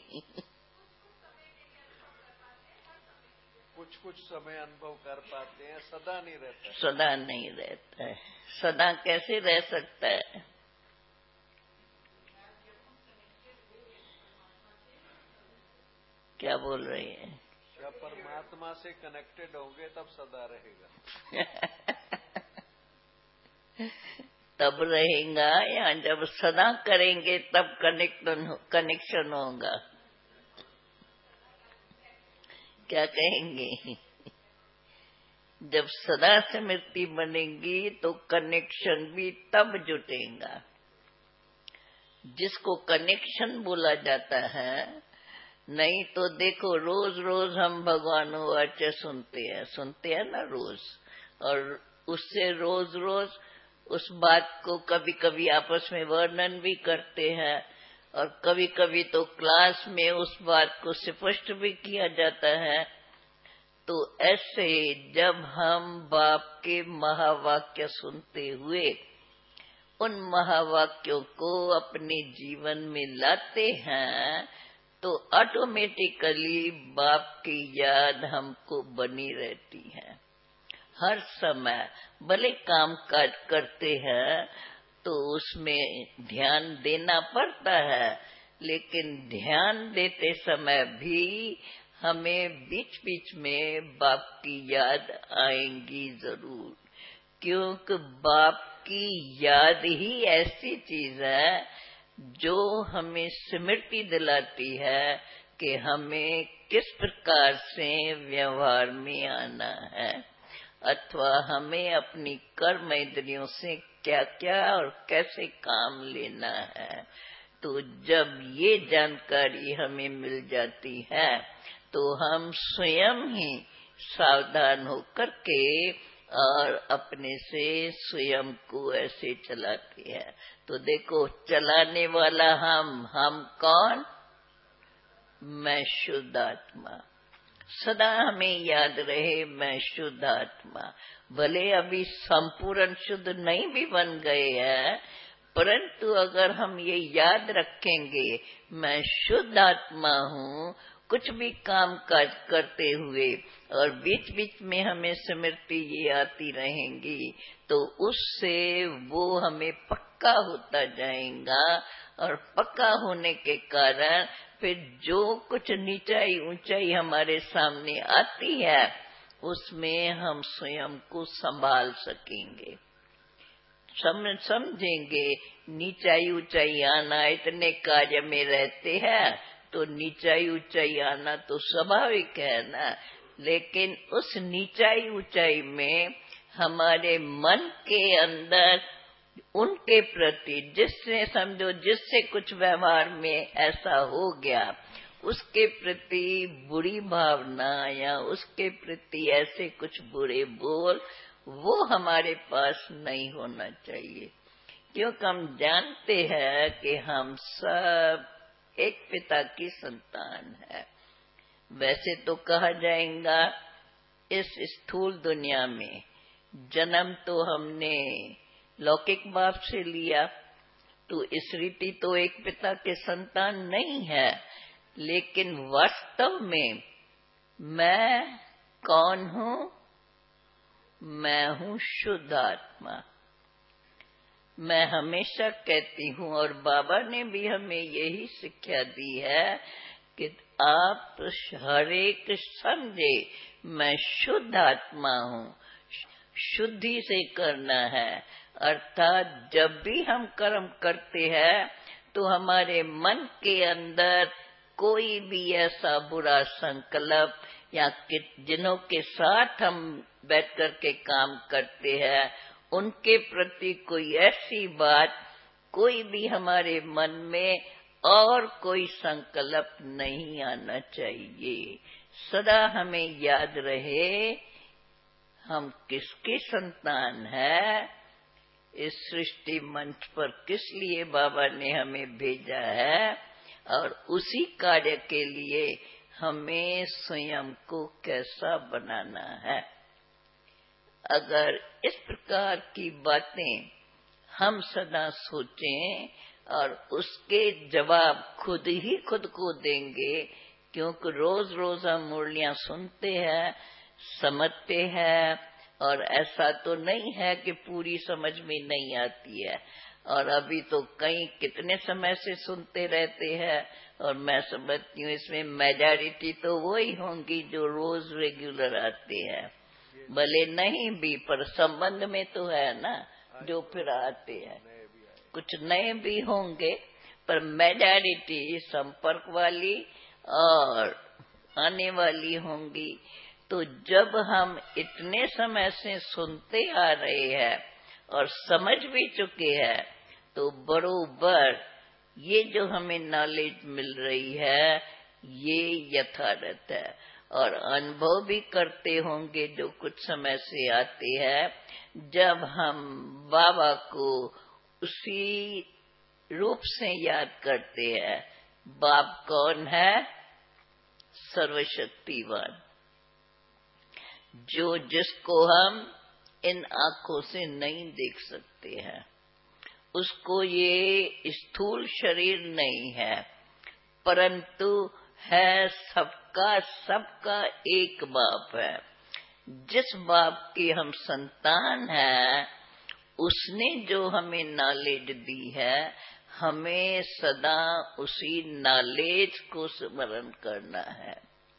कुछ समय अनुभव कर पाते हैं, सदा नहीं रहता है। सदा नहीं रहता है। सदा कैसे रह सकता है? क्या बोल रही है? जब परमात्मा से कनेक्टेड होंगे तब सदा रहेगा। तब रहेगा, या जब सदा करेंगे तब कनेक्शन होगा? क्या कहेंगे? जब सदा स्मृति बनेगी तो कनेक्शन भी तब जुटेगा। जिसको कनेक्शन बोला जाता है, नहीं तो देखो रोज रोज हम भगवानों वाक्य सुनते हैं ना रोज, और उससे रोज रोज उस बात को कभी कभी आपस में वर्णन भी करते हैं, और कभी कभी तो क्लास में उस बात को स्पष्ट भी किया जाता है। तो ऐसे जब हम बाप के महावाक्य सुनते हुए उन महावाक्यों को अपने जीवन में लाते हैं, तो ऑटोमेटिकली बाप की याद हमको बनी रहती है हर समय। भले काम काज करते हैं तो उसमें ध्यान देना पड़ता है, लेकिन ध्यान देते समय भी हमें बीच बीच में बाप की याद आएंगी जरूर, क्योंकि बाप की याद ही ऐसी चीज है जो हमें स्मृति दिलाती है कि हमें किस प्रकार से व्यवहार में आना है, अथवा हमें अपनी कर्म इंद्रियों से क्या क्या और कैसे काम लेना है। तो जब ये जानकारी हमें मिल जाती है तो हम स्वयं ही सावधान होकर के और अपने से स्वयं को ऐसे चलाते हैं। तो देखो, चलाने वाला हम कौन? मैं शुद्ध आत्मा। सदा हमें याद रहे मैं शुद्ध आत्मा। भले अभी संपूर्ण शुद्ध नहीं भी बन गए हैं, परंतु अगर हम ये याद रखेंगे मैं शुद्ध आत्मा हूँ, कुछ भी काम काज करते हुए और बीच बीच में हमें स्मृति ये आती रहेंगी, तो उससे वो हमें पक्का होता जाएगा। और पक्का होने के कारण फिर जो कुछ नीचाई ऊंचाई हमारे सामने आती है उसमें हम स्वयं को संभाल सकेंगे, समझेंगे। नीचाई ऊंचाई आना, इतने कार्य में रहते हैं तो नीचाई ऊंचाई आना तो स्वाभाविक है ना, लेकिन उस नीचाई ऊंचाई में हमारे मन के अंदर उनके प्रति जिससे कुछ व्यवहार में ऐसा हो गया, उसके प्रति बुरी भावना या उसके प्रति ऐसे कुछ बुरे बोल, वो हमारे पास नहीं होना चाहिए। क्योंकि हम जानते हैं कि हम सब एक पिता की संतान है। वैसे तो कहा जाएगा इस स्थूल दुनिया में जन्म तो हमने लौकिक बाप से लिया, तो इस रीति तो एक पिता के संतान नहीं है, लेकिन वास्तव में मैं कौन हूँ? मैं हूँ शुद्ध आत्मा। मैं हमेशा कहती हूँ और बाबा ने भी हमें यही शिक्षा दी है कि आप हर एक समझे मैं शुद्ध आत्मा हूँ। शुद्धि से करना है, अर्थात जब भी हम कर्म करते हैं तो हमारे मन के अंदर कोई भी ऐसा बुरा संकल्प या जिन्हों के साथ हम बैठ कर के काम करते हैं उनके प्रति कोई ऐसी बात, कोई भी हमारे मन में और कोई संकल्प नहीं आना चाहिए। सदा हमें याद रहे हम किसकी संतान है, इस सृष्टि मंच पर किस लिए बाबा ने हमें भेजा है, और उसी कार्य के लिए हमें स्वयं को कैसा बनाना है। अगर इस प्रकार की बातें हम सदा सोचें और उसके जवाब खुद ही खुद को देंगे, क्योंकि रोज रोज हम मुरलियां सुनते हैं, समझते हैं, और ऐसा तो नहीं है कि पूरी समझ में नहीं आती है। और अभी तो कई कितने समय से सुनते रहते हैं, और मैं समझती हूँ इसमें मेजॉरिटी तो वही होंगी जो रोज रेगुलर आते हैं, भले नहीं भी पर संबंध में तो है ना जो फिर आते हैं। कुछ नए भी होंगे पर मेजॉरिटी संपर्क वाली और आने वाली होंगी। तो जब हम इतने समय से सुनते आ रहे हैं और समझ भी चुके हैं, तो बरोबर ये जो हमें नॉलेज मिल रही है ये यथार्थ है। और अनुभव भी करते होंगे जो कुछ समय से आते हैं, जब हम बाबा को उसी रूप से याद करते हैं। बाप कौन है? सर्वशक्तिवान, जो जिसको हम इन आंखों से नहीं देख सकते हैं, उसको ये स्थूल शरीर नहीं है, परंतु है सबका एक बाप है। जिस बाप की हम संतान है, उसने जो हमें नॉलेज दी है, हमें सदा उसी नॉलेज को स्मरण करना है।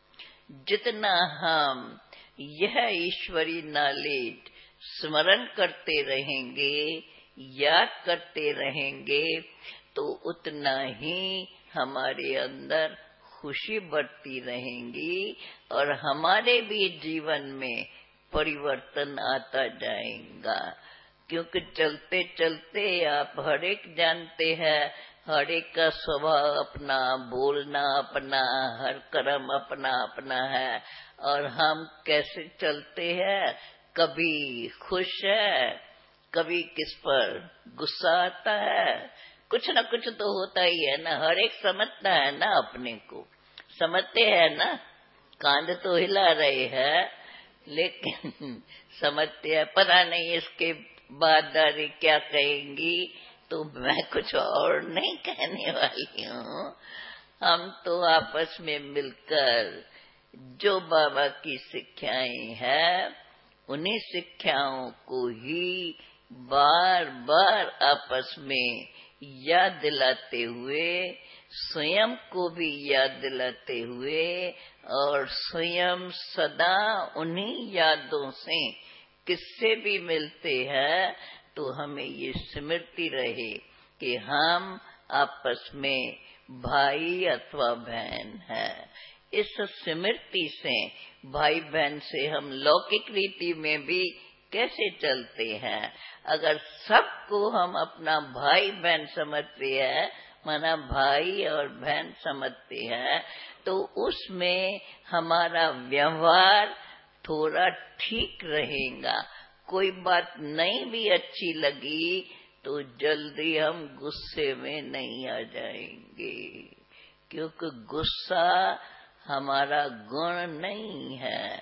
जितना हम यह ईश्वरी नॉलेज स्मरण करते रहेंगे, याद करते रहेंगे, तो उतना ही हमारे अंदर खुशी बढ़ती रहेंगी और हमारे भी जीवन में परिवर्तन आता जाएगा। क्योंकि चलते चलते आप हर एक जानते हैं, हर एक का स्वभाव अपना, बोलना अपना, हर कर्म अपना अपना है। और हम कैसे चलते हैं, कभी खुश है, कभी किस पर गुस्सा आता है, कुछ न कुछ तो होता ही है ना। हर एक समझता है ना, अपने को समझते हैं ना। कांध तो हिला रहे हैं लेकिन समझते हैं। पता नहीं इसके बाद दादी क्या कहेंगी, तो मैं कुछ और नहीं कहने वाली हूँ। हम तो आपस में मिलकर जो बाबा की शिक्षाएं हैं, उन्हीं शिक्षाओं को ही बार बार आपस में याद दिलाते हुए, स्वयं को भी याद दिलाते हुए, और स्वयं सदा उन्हीं यादों से किससे भी मिलते हैं तो हमें ये स्मृति रहे कि हम आपस में भाई अथवा बहन है। इस स्मृति से, भाई बहन से हम लौकिक रीति में भी कैसे चलते हैं। अगर सबको हम अपना भाई बहन समझते हैं, माना भाई और बहन समझते हैं, तो उसमें हमारा व्यवहार थोड़ा ठीक रहेगा। कोई बात नहीं भी अच्छी लगी तो जल्दी हम गुस्से में नहीं आ जाएंगे, क्योंकि गुस्सा हमारा गुण नहीं है।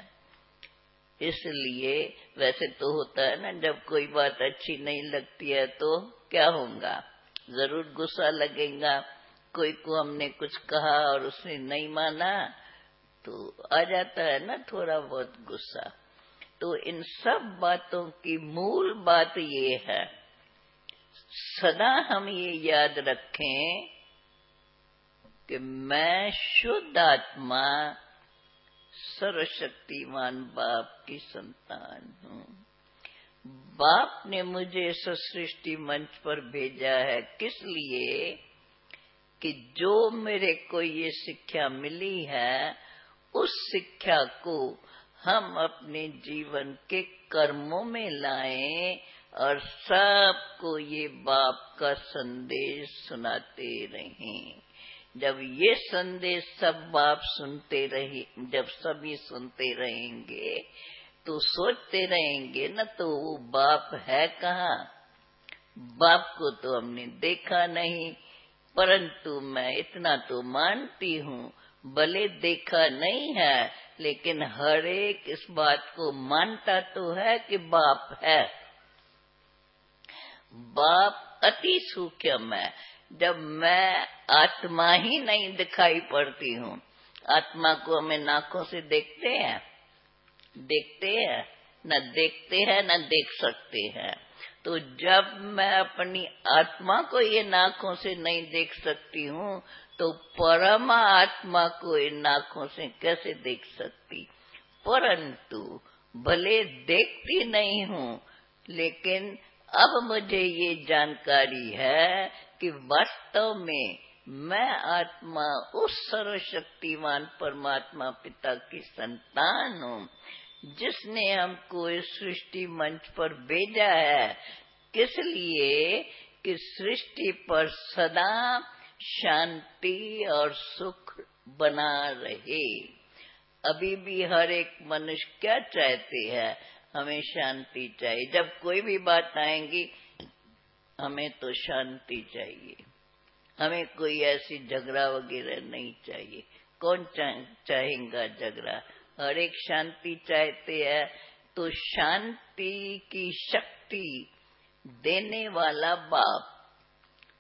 इसलिए वैसे तो होता है ना, जब कोई बात अच्छी नहीं लगती है तो क्या होगा, जरूर गुस्सा लगेगा। कोई को हमने कुछ कहा और उसने नहीं माना तो आ जाता है ना थोड़ा बहुत गुस्सा। तो इन सब बातों की मूल बात ये है, सदा हम ये याद रखें कि मैं शुद्ध आत्मा सर्वशक्तिमान बाप की संतान हूँ। बाप ने मुझे इस सृष्टि मंच पर भेजा है, किस लिए कि जो मेरे को ये शिक्षा मिली है, उस शिक्षा को हम अपने जीवन के कर्मों में लाएं और सबको ये बाप का संदेश सुनाते रहें। जब ये संदेश सब बाप सुनते रहे, जब सभी सुनते रहेंगे तो सोचते रहेंगे न, तो वो बाप है कहाँ। बाप को तो हमने देखा नहीं, परंतु मैं इतना तो मानती हूँ, भले देखा नहीं है लेकिन हर एक इस बात को मानता तो है कि बाप है। बाप अति सूक्ष्म है। जब मैं आत्मा ही नहीं दिखाई पड़ती हूँ, आत्मा को हमें नाकों से देखते हैं, न देखते हैं न देख सकते हैं। तो जब मैं अपनी आत्मा को ये नाकों से नहीं देख सकती हूँ, तो परम आत्मा को इन नाकों से कैसे देख सकती। परंतु भले देखती नहीं हूँ, लेकिन अब मुझे ये जानकारी है कि वास्तव में मैं आत्मा उस सर्वशक्तिमान परमात्मा पिता की संतान हूँ, जिसने हमको इस सृष्टि मंच पर भेजा है। किस लिए कि सृष्टि पर सदा शांति और सुख बना रहे। अभी भी हर एक मनुष्य क्या चाहते हैं, हमें शांति चाहिए। जब कोई भी बात आएंगी, हमें तो शांति चाहिए, हमें कोई ऐसी झगड़ा वगैरह नहीं चाहिए। कौन चाहेगा झगड़ा, हर एक शांति चाहते हैं। तो शांति की शक्ति देने वाला बाप,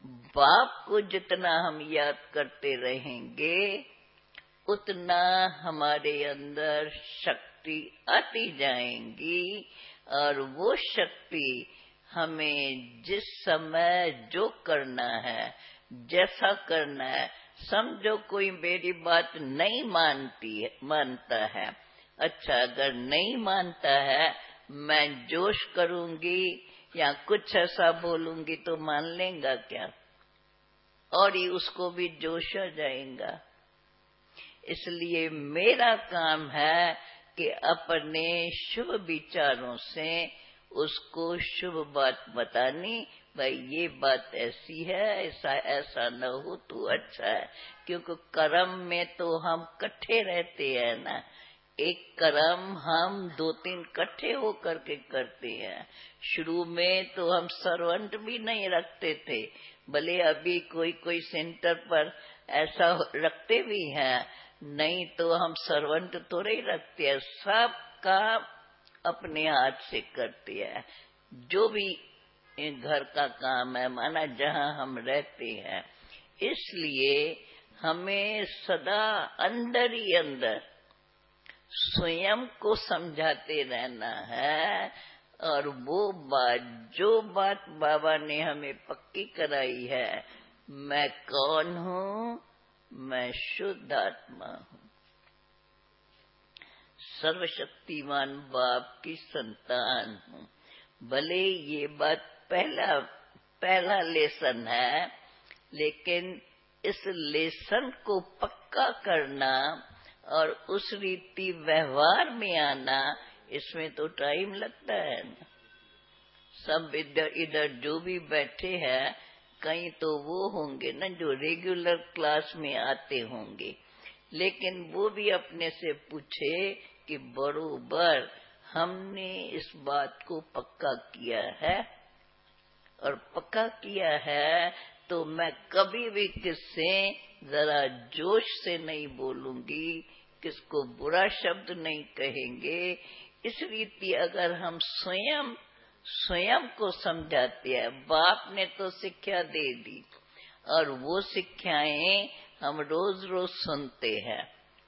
बाप को जितना हम याद करते रहेंगे उतना हमारे अंदर शक्ति आती जाएंगी और वो शक्ति हमें जिस समय जो करना है, जैसा करना है, समझो कोई मेरी बात नहीं मानता है, अच्छा अगर नहीं मानता है मैं जोश करूंगी या कुछ ऐसा बोलूंगी तो मान लेगा क्या? और ही उसको भी जोश आ जाएगा। इसलिए मेरा काम है कि अपने शुभ विचारों से उसको शुभ बात बतानी, भाई ये बात ऐसी है, ऐसा न हो तो अच्छा है। क्योंकि कर्म में तो हम इकट्ठे रहते हैं ना, एक कर्म हम 2-3 इकट्ठे होकर के करते हैं। शुरू में तो हम सर्वेंट भी नहीं रखते थे, भले अभी कोई सेंटर पर ऐसा रखते भी हैं, नहीं तो हम सर्वेंट तो नहीं रखते हैं, सब काम अपने हाथ से करते हैं। जो भी घर का काम है, माना जहां हम रहते हैं, इसलिए हमें सदा अंदर ही अंदर स्वयं को समझाते रहना है। और वो जो बात बाबा ने हमें पक्की कराई है, मैं कौन हूँ? मैं शुद्ध आत्मा हूँ, सर्वशक्तिमान बाप की संतान हूँ। भले ये बात पहला लेसन है, लेकिन इस लेसन को पक्का करना और उस रीति व्यवहार में आना, इसमें तो टाइम लगता है ना। सब इधर जो भी बैठे हैं, कहीं तो वो होंगे ना जो रेगुलर क्लास में आते होंगे, लेकिन वो भी अपने से पूछे कि बरोबर हमने इस बात को पक्का किया है, और पक्का किया है तो मैं कभी भी किससे जरा जोश से नहीं बोलूंगी, किसको बुरा शब्द नहीं कहेंगे। इस रीति अगर हम स्वयं को समझाते हैं, बाप ने तो शिक्षा दे दी और वो शिक्षाएं हम रोज रोज सुनते हैं।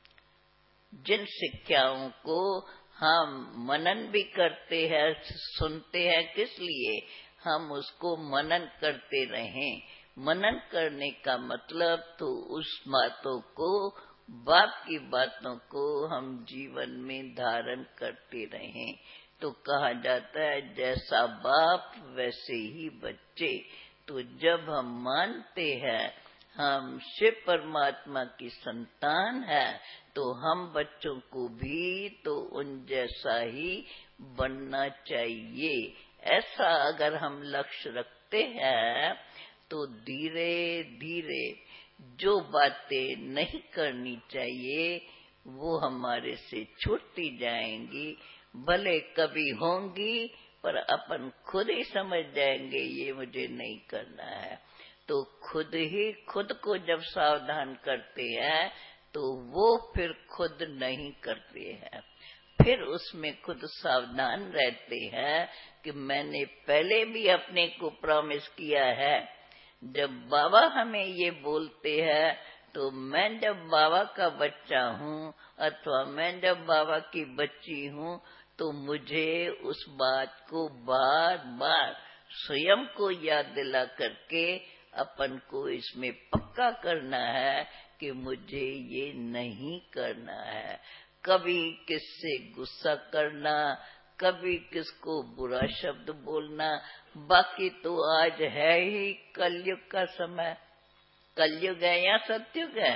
जिन शिक्षाओं को हम मनन भी करते हैं, सुनते हैं, किस लिए? हम उसको मनन करते रहें। मनन करने का मतलब तो उस बातों को, बाप की बातों को हम जीवन में धारण करते रहें। तो कहा जाता है जैसा बाप वैसे ही बच्चे। तो जब हम मानते हैं हम शिव परमात्मा की संतान है, तो हम बच्चों को भी तो उन जैसा ही बनना चाहिए। ऐसा अगर हम लक्ष्य रखते हैं तो धीरे धीरे जो बातें नहीं करनी चाहिए वो हमारे से छूटती जाएंगी। भले कभी होंगी, पर अपन खुद ही समझ जाएंगे ये मुझे नहीं करना है। तो खुद ही खुद को जब सावधान करते हैं तो वो फिर खुद नहीं करते हैं, फिर उसमें खुद सावधान रहते हैं कि मैंने पहले भी अपने को प्रॉमिस किया है। जब बाबा हमें ये बोलते हैं तो मैं जब बाबा का बच्चा हूँ अथवा मैं जब बाबा की बच्ची हूँ, तो मुझे उस बात को बार बार स्वयं को याद दिला करके अपन को इसमें पक्का करना है कि मुझे ये नहीं करना है। कभी किससे गुस्सा करना, कभी किसको बुरा शब्द बोलना। बाकी तो आज है ही कलयुग का समय। कलयुग है या सतयुग है?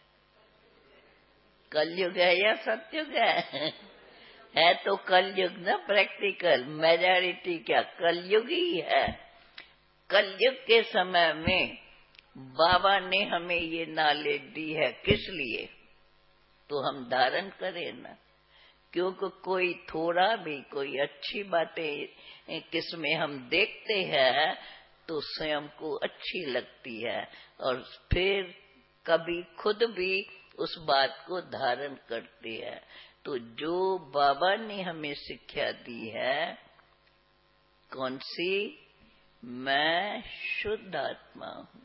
कलयुग है या सतयुग है? है तो कलयुग ना, प्रैक्टिकल मेजॉरिटी क्या कलयुग ही है। कलयुग के समय में बाबा ने हमें ये नॉलेज दी है, किस लिए? तो हम धारण करें ना। क्योंकि कोई थोड़ा भी कोई अच्छी बातें किसमें हम देखते हैं तो स्वयं को अच्छी लगती है, और फिर कभी खुद भी उस बात को धारण करते हैं। तो जो बाबा ने हमें शिक्षा दी है, कौन सी? मैं शुद्ध आत्मा हूं।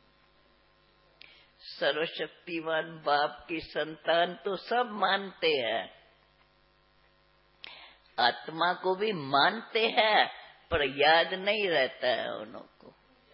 सर्वशक्तिमान बाप की संतान तो सब मानते हैं, आत्मा को भी मानते हैं, पर याद नहीं रहता है उनको।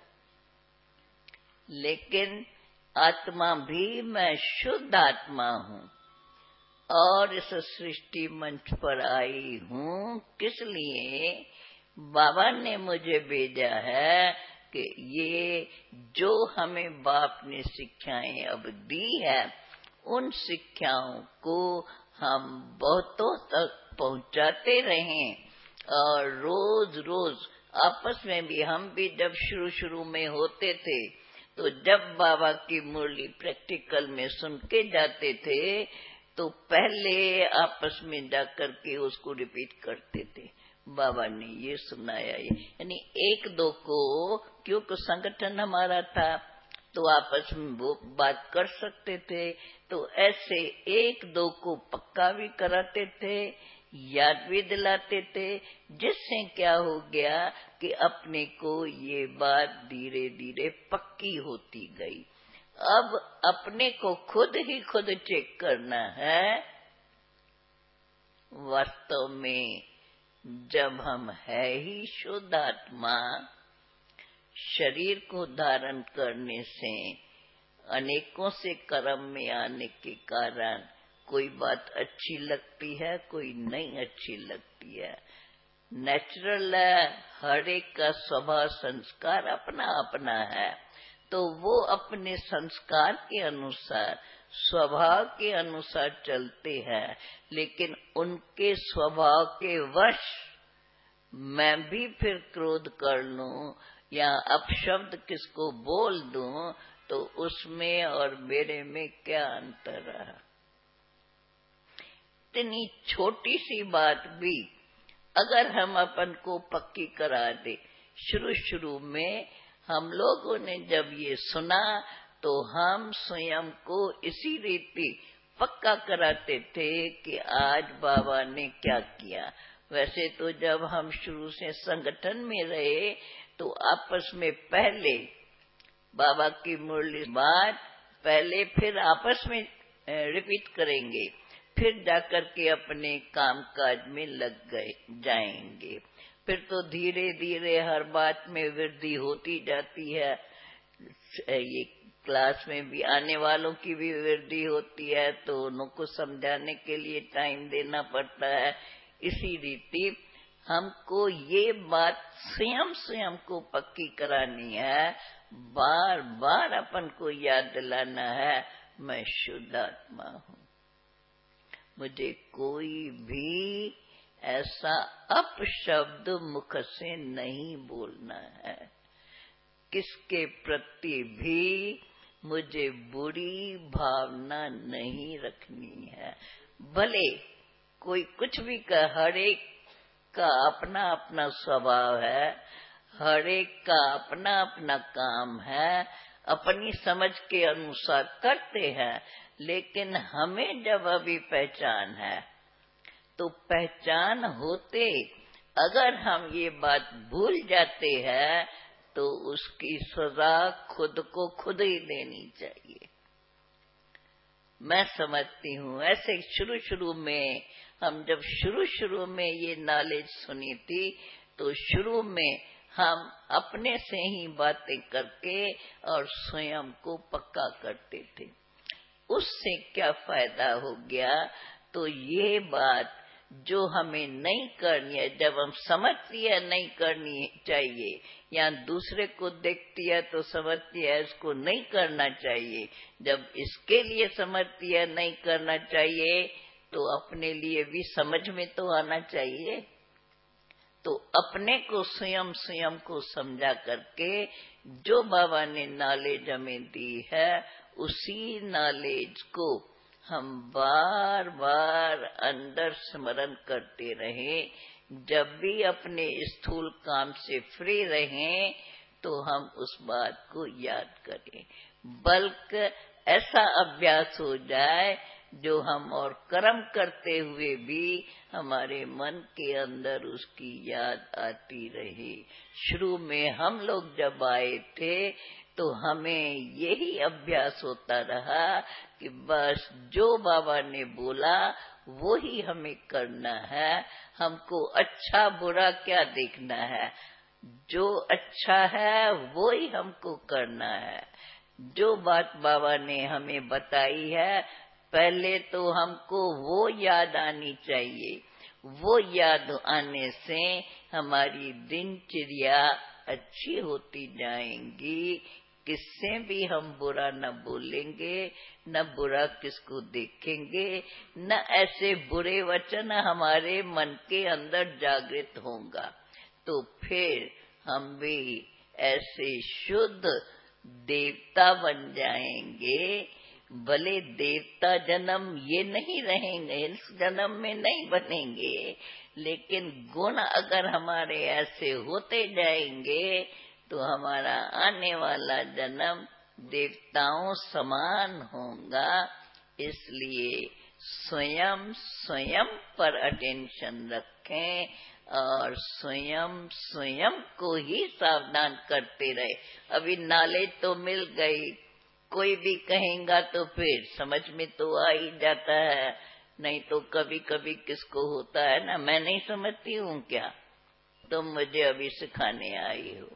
लेकिन आत्मा भी मैं शुद्ध आत्मा हूं और इस सृष्टि मंच पर आई हूं किस लिए? बाबा ने मुझे भेजा है कि ये जो हमें बाप ने शिक्षाएं अब दी है, उन शिक्षाओं को हम बहुतों तक पहुंचाते रहें। और रोज रोज आपस में भी, हम भी जब शुरू में होते थे तो जब बाबा की मुरली प्रैक्टिकल में सुन के जाते थे तो पहले आपस में जाकर के उसको रिपीट करते थे, बाबा ने ये सुनाया, ये यानी एक दो को, क्योंकि संगठन हमारा था तो आपस में वो बात कर सकते थे, तो ऐसे एक दो को पक्का भी कराते थे, याद भी दिलाते थे, जिससे क्या हो गया कि अपने को ये बात धीरे धीरे पक्की होती गई। अब अपने को खुद ही खुद चेक करना है। वास्तव में जब हम है ही शुद्ध आत्मा, शरीर को धारण करने से अनेकों से कर्म में आने के कारण कोई बात अच्छी लगती है, कोई नहीं अच्छी लगती है। नेचुरल है, हर एक का स्वभाव संस्कार अपना अपना है, तो वो अपने संस्कार के अनुसार, स्वभाव के अनुसार चलते हैं। लेकिन उनके स्वभाव के वश मैं भी फिर क्रोध कर लूं या अपशब्द किसको बोल दूं, तो उसमें और मेरे में क्या अंतर रहा? इतनी छोटी सी बात भी अगर हम अपन को पक्की करा दे। शुरू में हम लोगों ने जब ये सुना तो हम स्वयं को इसी रीति पक्का कराते थे कि आज बाबा ने क्या किया। वैसे तो जब हम शुरू से संगठन में रहे तो आपस में पहले बाबा की मुरली बाद पहले फिर आपस में रिपीट करेंगे, फिर जाकर के अपने काम काज में लग जाएंगे। फिर तो धीरे धीरे हर बात में वृद्धि होती जाती है। ये क्लास में भी आने वालों की भी वृद्धि होती है, तो उनको समझाने के लिए टाइम देना पड़ता है। इसी रीति हमको ये बात स्वयं को पक्की करानी है, बार बार अपन को याद दिलाना है, मैं शुद्ध आत्मा हूँ। मुझे कोई भी ऐसा अपशब्द मुख से नहीं बोलना है, किसके प्रति भी मुझे बुरी भावना नहीं रखनी है। भले कोई कुछ भी कहे, हर एक का अपना अपना स्वभाव है, हर एक का अपना अपना काम है, अपनी समझ के अनुसार करते हैं। लेकिन हमें जब अभी पहचान है, तो पहचान होते अगर हम ये बात भूल जाते हैं तो उसकी सजा खुद को खुद ही देनी चाहिए। मैं समझती हूँ ऐसे शुरू में हम जब शुरू में ये नॉलेज सुनी थी, तो शुरू में हम अपने से ही बातें करके और स्वयं को पक्का करते थे। उससे क्या फायदा हो गया? तो ये बात जो हमें नहीं करनी है, जब हम समझती है नहीं करनी चाहिए, या दूसरे को देखती है तो समझती है इसको नहीं करना चाहिए, जब इसके लिए समझती है नहीं करना चाहिए, तो अपने लिए भी समझ में तो आना चाहिए। तो अपने को स्वयं को समझा करके जो बाबा ने नॉलेज हमें दी है, उसी नॉलेज को हम बार बार अंदर स्मरण करते रहें। जब भी अपने स्थूल काम से फ्री रहें तो हम उस बात को याद करें। बल्कि ऐसा अभ्यास हो जाए जो हम और कर्म करते हुए भी हमारे मन के अंदर उसकी याद आती रही। शुरू में हम लोग जब आए थे तो हमें यही अभ्यास होता रहा कि बस जो बाबा ने बोला वो ही हमें करना है, हमको अच्छा बुरा क्या देखना है, जो अच्छा है वो ही हमको करना है। जो बात बाबा ने हमें बताई है पहले तो हमको वो याद आनी चाहिए। वो याद आने से हमारी दिनचर्या अच्छी होती जाएंगी, किससे भी हम बुरा न बोलेंगे, न बुरा किसको देखेंगे, न ऐसे बुरे वचन हमारे मन के अंदर जागृत होगा। तो फिर हम भी ऐसे शुद्ध देवता बन जाएंगे। भले देवता जन्म ये नहीं रहेंगे, इस जन्म में नहीं बनेंगे, लेकिन गुण अगर हमारे ऐसे होते जाएंगे तो हमारा आने वाला जन्म देवताओं समान होगा। इसलिए स्वयं स्वयं पर अटेंशन रखें और स्वयं स्वयं को ही सावधान करते रहे। अभी नॉलेज तो मिल गई, कोई भी कहेगा तो फिर समझ में तो आ ही जाता है, नहीं तो कभी कभी किसको होता है ना, मैं नहीं समझती हूँ क्या, तुम मुझे अभी सिखाने आई हो।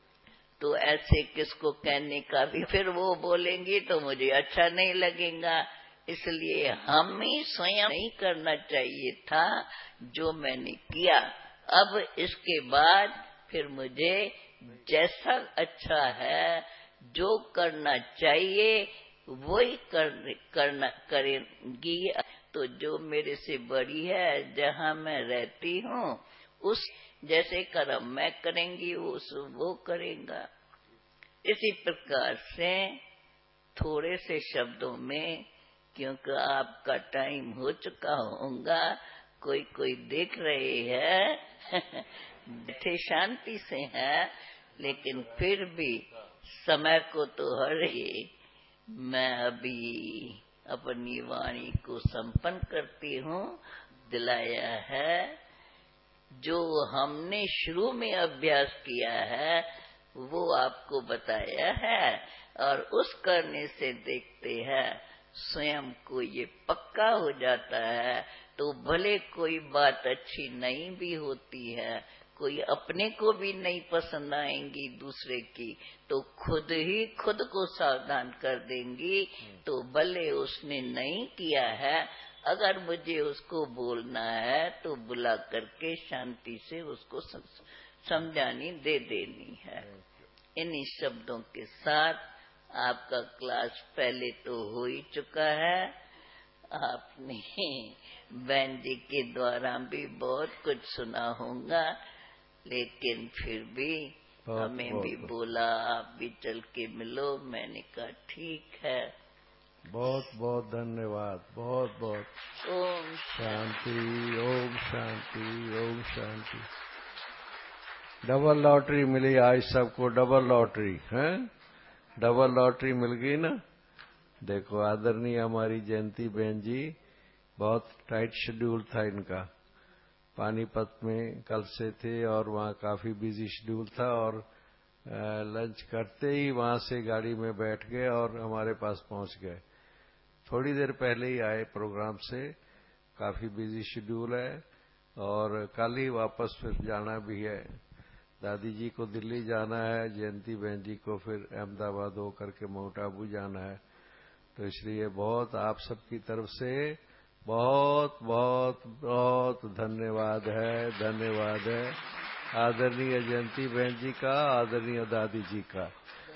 तो ऐसे किसको कहने का भी फिर वो बोलेंगी तो मुझे अच्छा नहीं लगेगा। इसलिए हम ही स्वयं नहीं करना चाहिए था जो मैंने किया। अब इसके बाद फिर मुझे जैसा अच्छा है, जो करना चाहिए वही करना करेंगी। तो जो मेरे से बड़ी है, जहाँ मैं रहती हूँ, उस जैसे कर्म मैं करेंगी वो करेगा। इसी प्रकार से थोड़े से शब्दों में, क्योंकि आपका टाइम हो चुका होगा, कोई देख रहे हैं बैठे शांति से हैं, लेकिन फिर भी समय को तो हर ही मैं अभी अपनी वाणी को संपन्न करती हूँ। दिलाया है जो हमने शुरू में अभ्यास किया है वो आपको बताया है, और उस करने से देखते हैं स्वयं को ये पक्का हो जाता है। तो भले कोई बात अच्छी नहीं भी होती है, कोई अपने को भी नहीं पसंद आएंगी दूसरे की, तो खुद ही खुद को सावधान कर देंगी। तो भले उसने नहीं किया है, अगर मुझे उसको बोलना है तो बुला करके शांति से उसको समझानी दे देनी है। इन्हीं शब्दों के साथ आपका क्लास पहले तो हो ही चुका है। आपने बहन जी के द्वारा भी बहुत कुछ सुना होगा, लेकिन फिर भी हमें भी बोला आप भी चल के मिलो। मैंने कहा ठीक है। बहुत बहुत धन्यवाद, बहुत बहुत। ओम शांति, ओम शांति, ओम शांति। डबल लॉटरी मिली आज सबको, डबल लॉटरी है, डबल लॉटरी मिल गई ना। देखो आदरणीय हमारी जयंती बहन जी, बहुत टाइट शेड्यूल था इनका, पानीपत में कल से थे और वहाँ काफी बिजी शेड्यूल था, और लंच करते ही वहाँ से गाड़ी में बैठ गए और हमारे पास पहुँच गए। थोड़ी देर पहले ही आए प्रोग्राम से, काफी बिजी शेड्यूल है और कल ही वापस फिर जाना भी है। दादी जी को दिल्ली जाना है, जयंती बहन जी को फिर अहमदाबाद होकर के माउंट आबू जाना है। तो इसलिए बहुत आप सबकी तरफ से बहुत बहुत बहुत धन्यवाद है, धन्यवाद है आदरणीय जयंती बहन जी का, आदरणीय दादी जी का।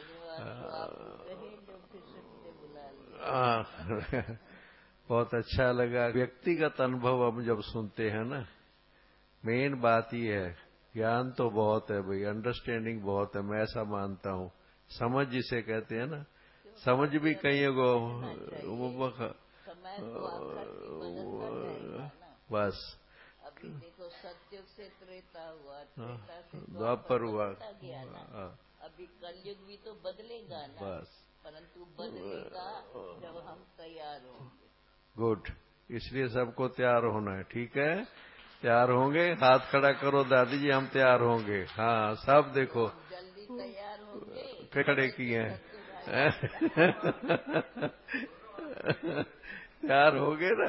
बहुत अच्छा लगा। व्यक्तिगत अनुभव हम जब सुनते हैं ना, मेन बात ये है, ज्ञान तो बहुत है भाई, अंडरस्टैंडिंग बहुत है, मैं ऐसा मानता हूँ। समझ जिसे कहते हैं ना, समझ भी कहीं को बस। अभी देखो सतयुग से त्रेता हुआ, त्रेता से द्वापर हुआ, अभी कलयुग भी तो बदलेगा ना, बस। परंतु बदलेगा जब हम तैयार होंगे। गुड, इसलिए सबको तैयार होना है, ठीक है? तैयार होंगे? हाथ खड़ा करो दादी जी, हम तैयार होंगे। हाँ, सब देखो जल्दी तैयार होंगे, खड़े किए हैं। तैयार होगे ना?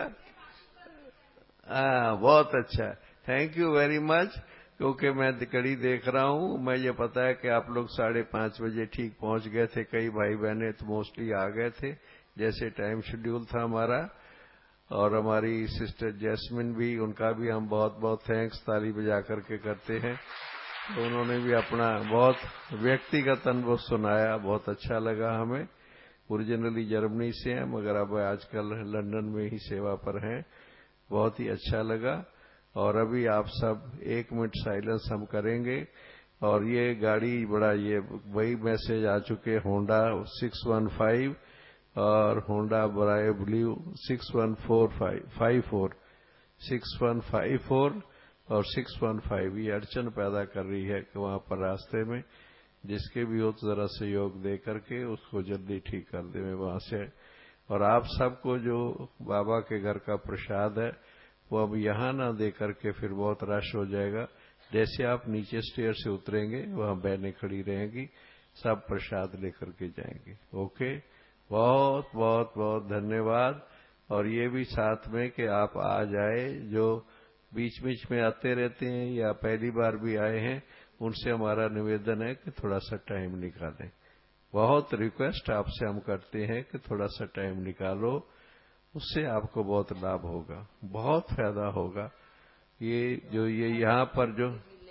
हाँ, बहुत अच्छा, थैंक यू वेरी मच। क्योंकि मैं घड़ी देख रहा हूँ, मैं ये पता है कि आप लोग 5:30 बजे ठीक पहुंच गए थे। कई भाई बहने तो मोस्टली आ गए थे, जैसे टाइम शेड्यूल था हमारा। और हमारी सिस्टर जैस्मिन भी, उनका भी हम बहुत बहुत थैंक्स ताली बजा करके करते हैं। तो उन्होंने भी अपना बहुत व्यक्तिगत अनुभव सुनाया, बहुत अच्छा लगा हमें। ओरिजिनली जर्मनी से हैं, मगर अब आजकल लंदन में ही सेवा पर हैं। बहुत ही अच्छा लगा। और अभी आप सब 1 मिनट साइलेंस हम करेंगे। और ये गाड़ी बड़ा, ये वही मैसेज आ चुके, होंडा 615 और होंडा ब्रायो ब्लू 61454 6154 और 615। ये अड़चन पैदा कर रही है कि वहां पर रास्ते में जिसके भी हो तो जरा सहयोग दे करके उसको जल्दी ठीक कर दे वहां से। और आप सबको जो बाबा के घर का प्रसाद है वो अब यहाँ ना दे करके फिर बहुत रश हो जाएगा। जैसे आप नीचे स्टेयर से उतरेंगे वहां बहनें खड़ी रहेंगी, सब प्रसाद लेकर के जाएंगे। ओके, बहुत बहुत बहुत धन्यवाद। और ये भी साथ में कि आप आ जाए, जो बीच बीच में आते रहते हैं या पहली बार भी आए हैं, उनसे हमारा निवेदन है कि थोड़ा सा टाइम निकालें। बहुत रिक्वेस्ट आपसे हम करते हैं कि थोड़ा सा टाइम निकालो, उससे आपको बहुत लाभ होगा, बहुत फायदा होगा। ये जो ये यहाँ पर जो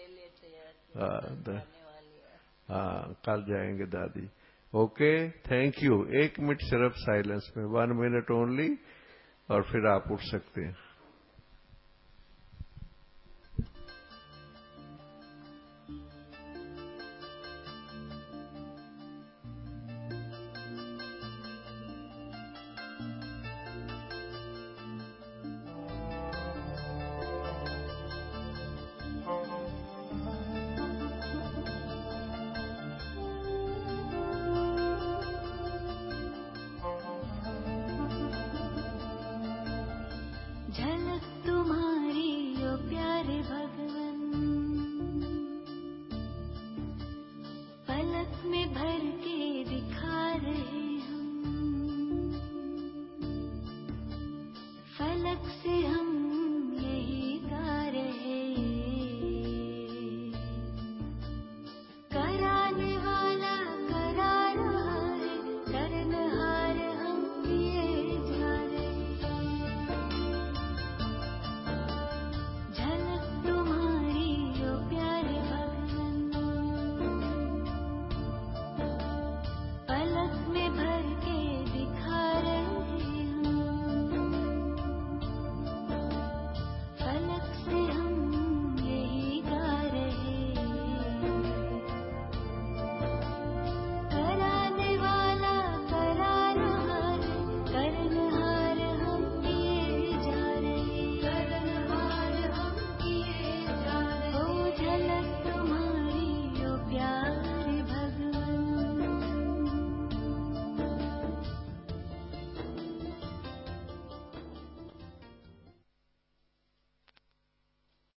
हाँ, कल जाएंगे दादी। Okay, thank you. 1 मिनट सिर्फ साइलेंस में, 1 मिनट ओनली, और फिर आप उठ सकते हैं।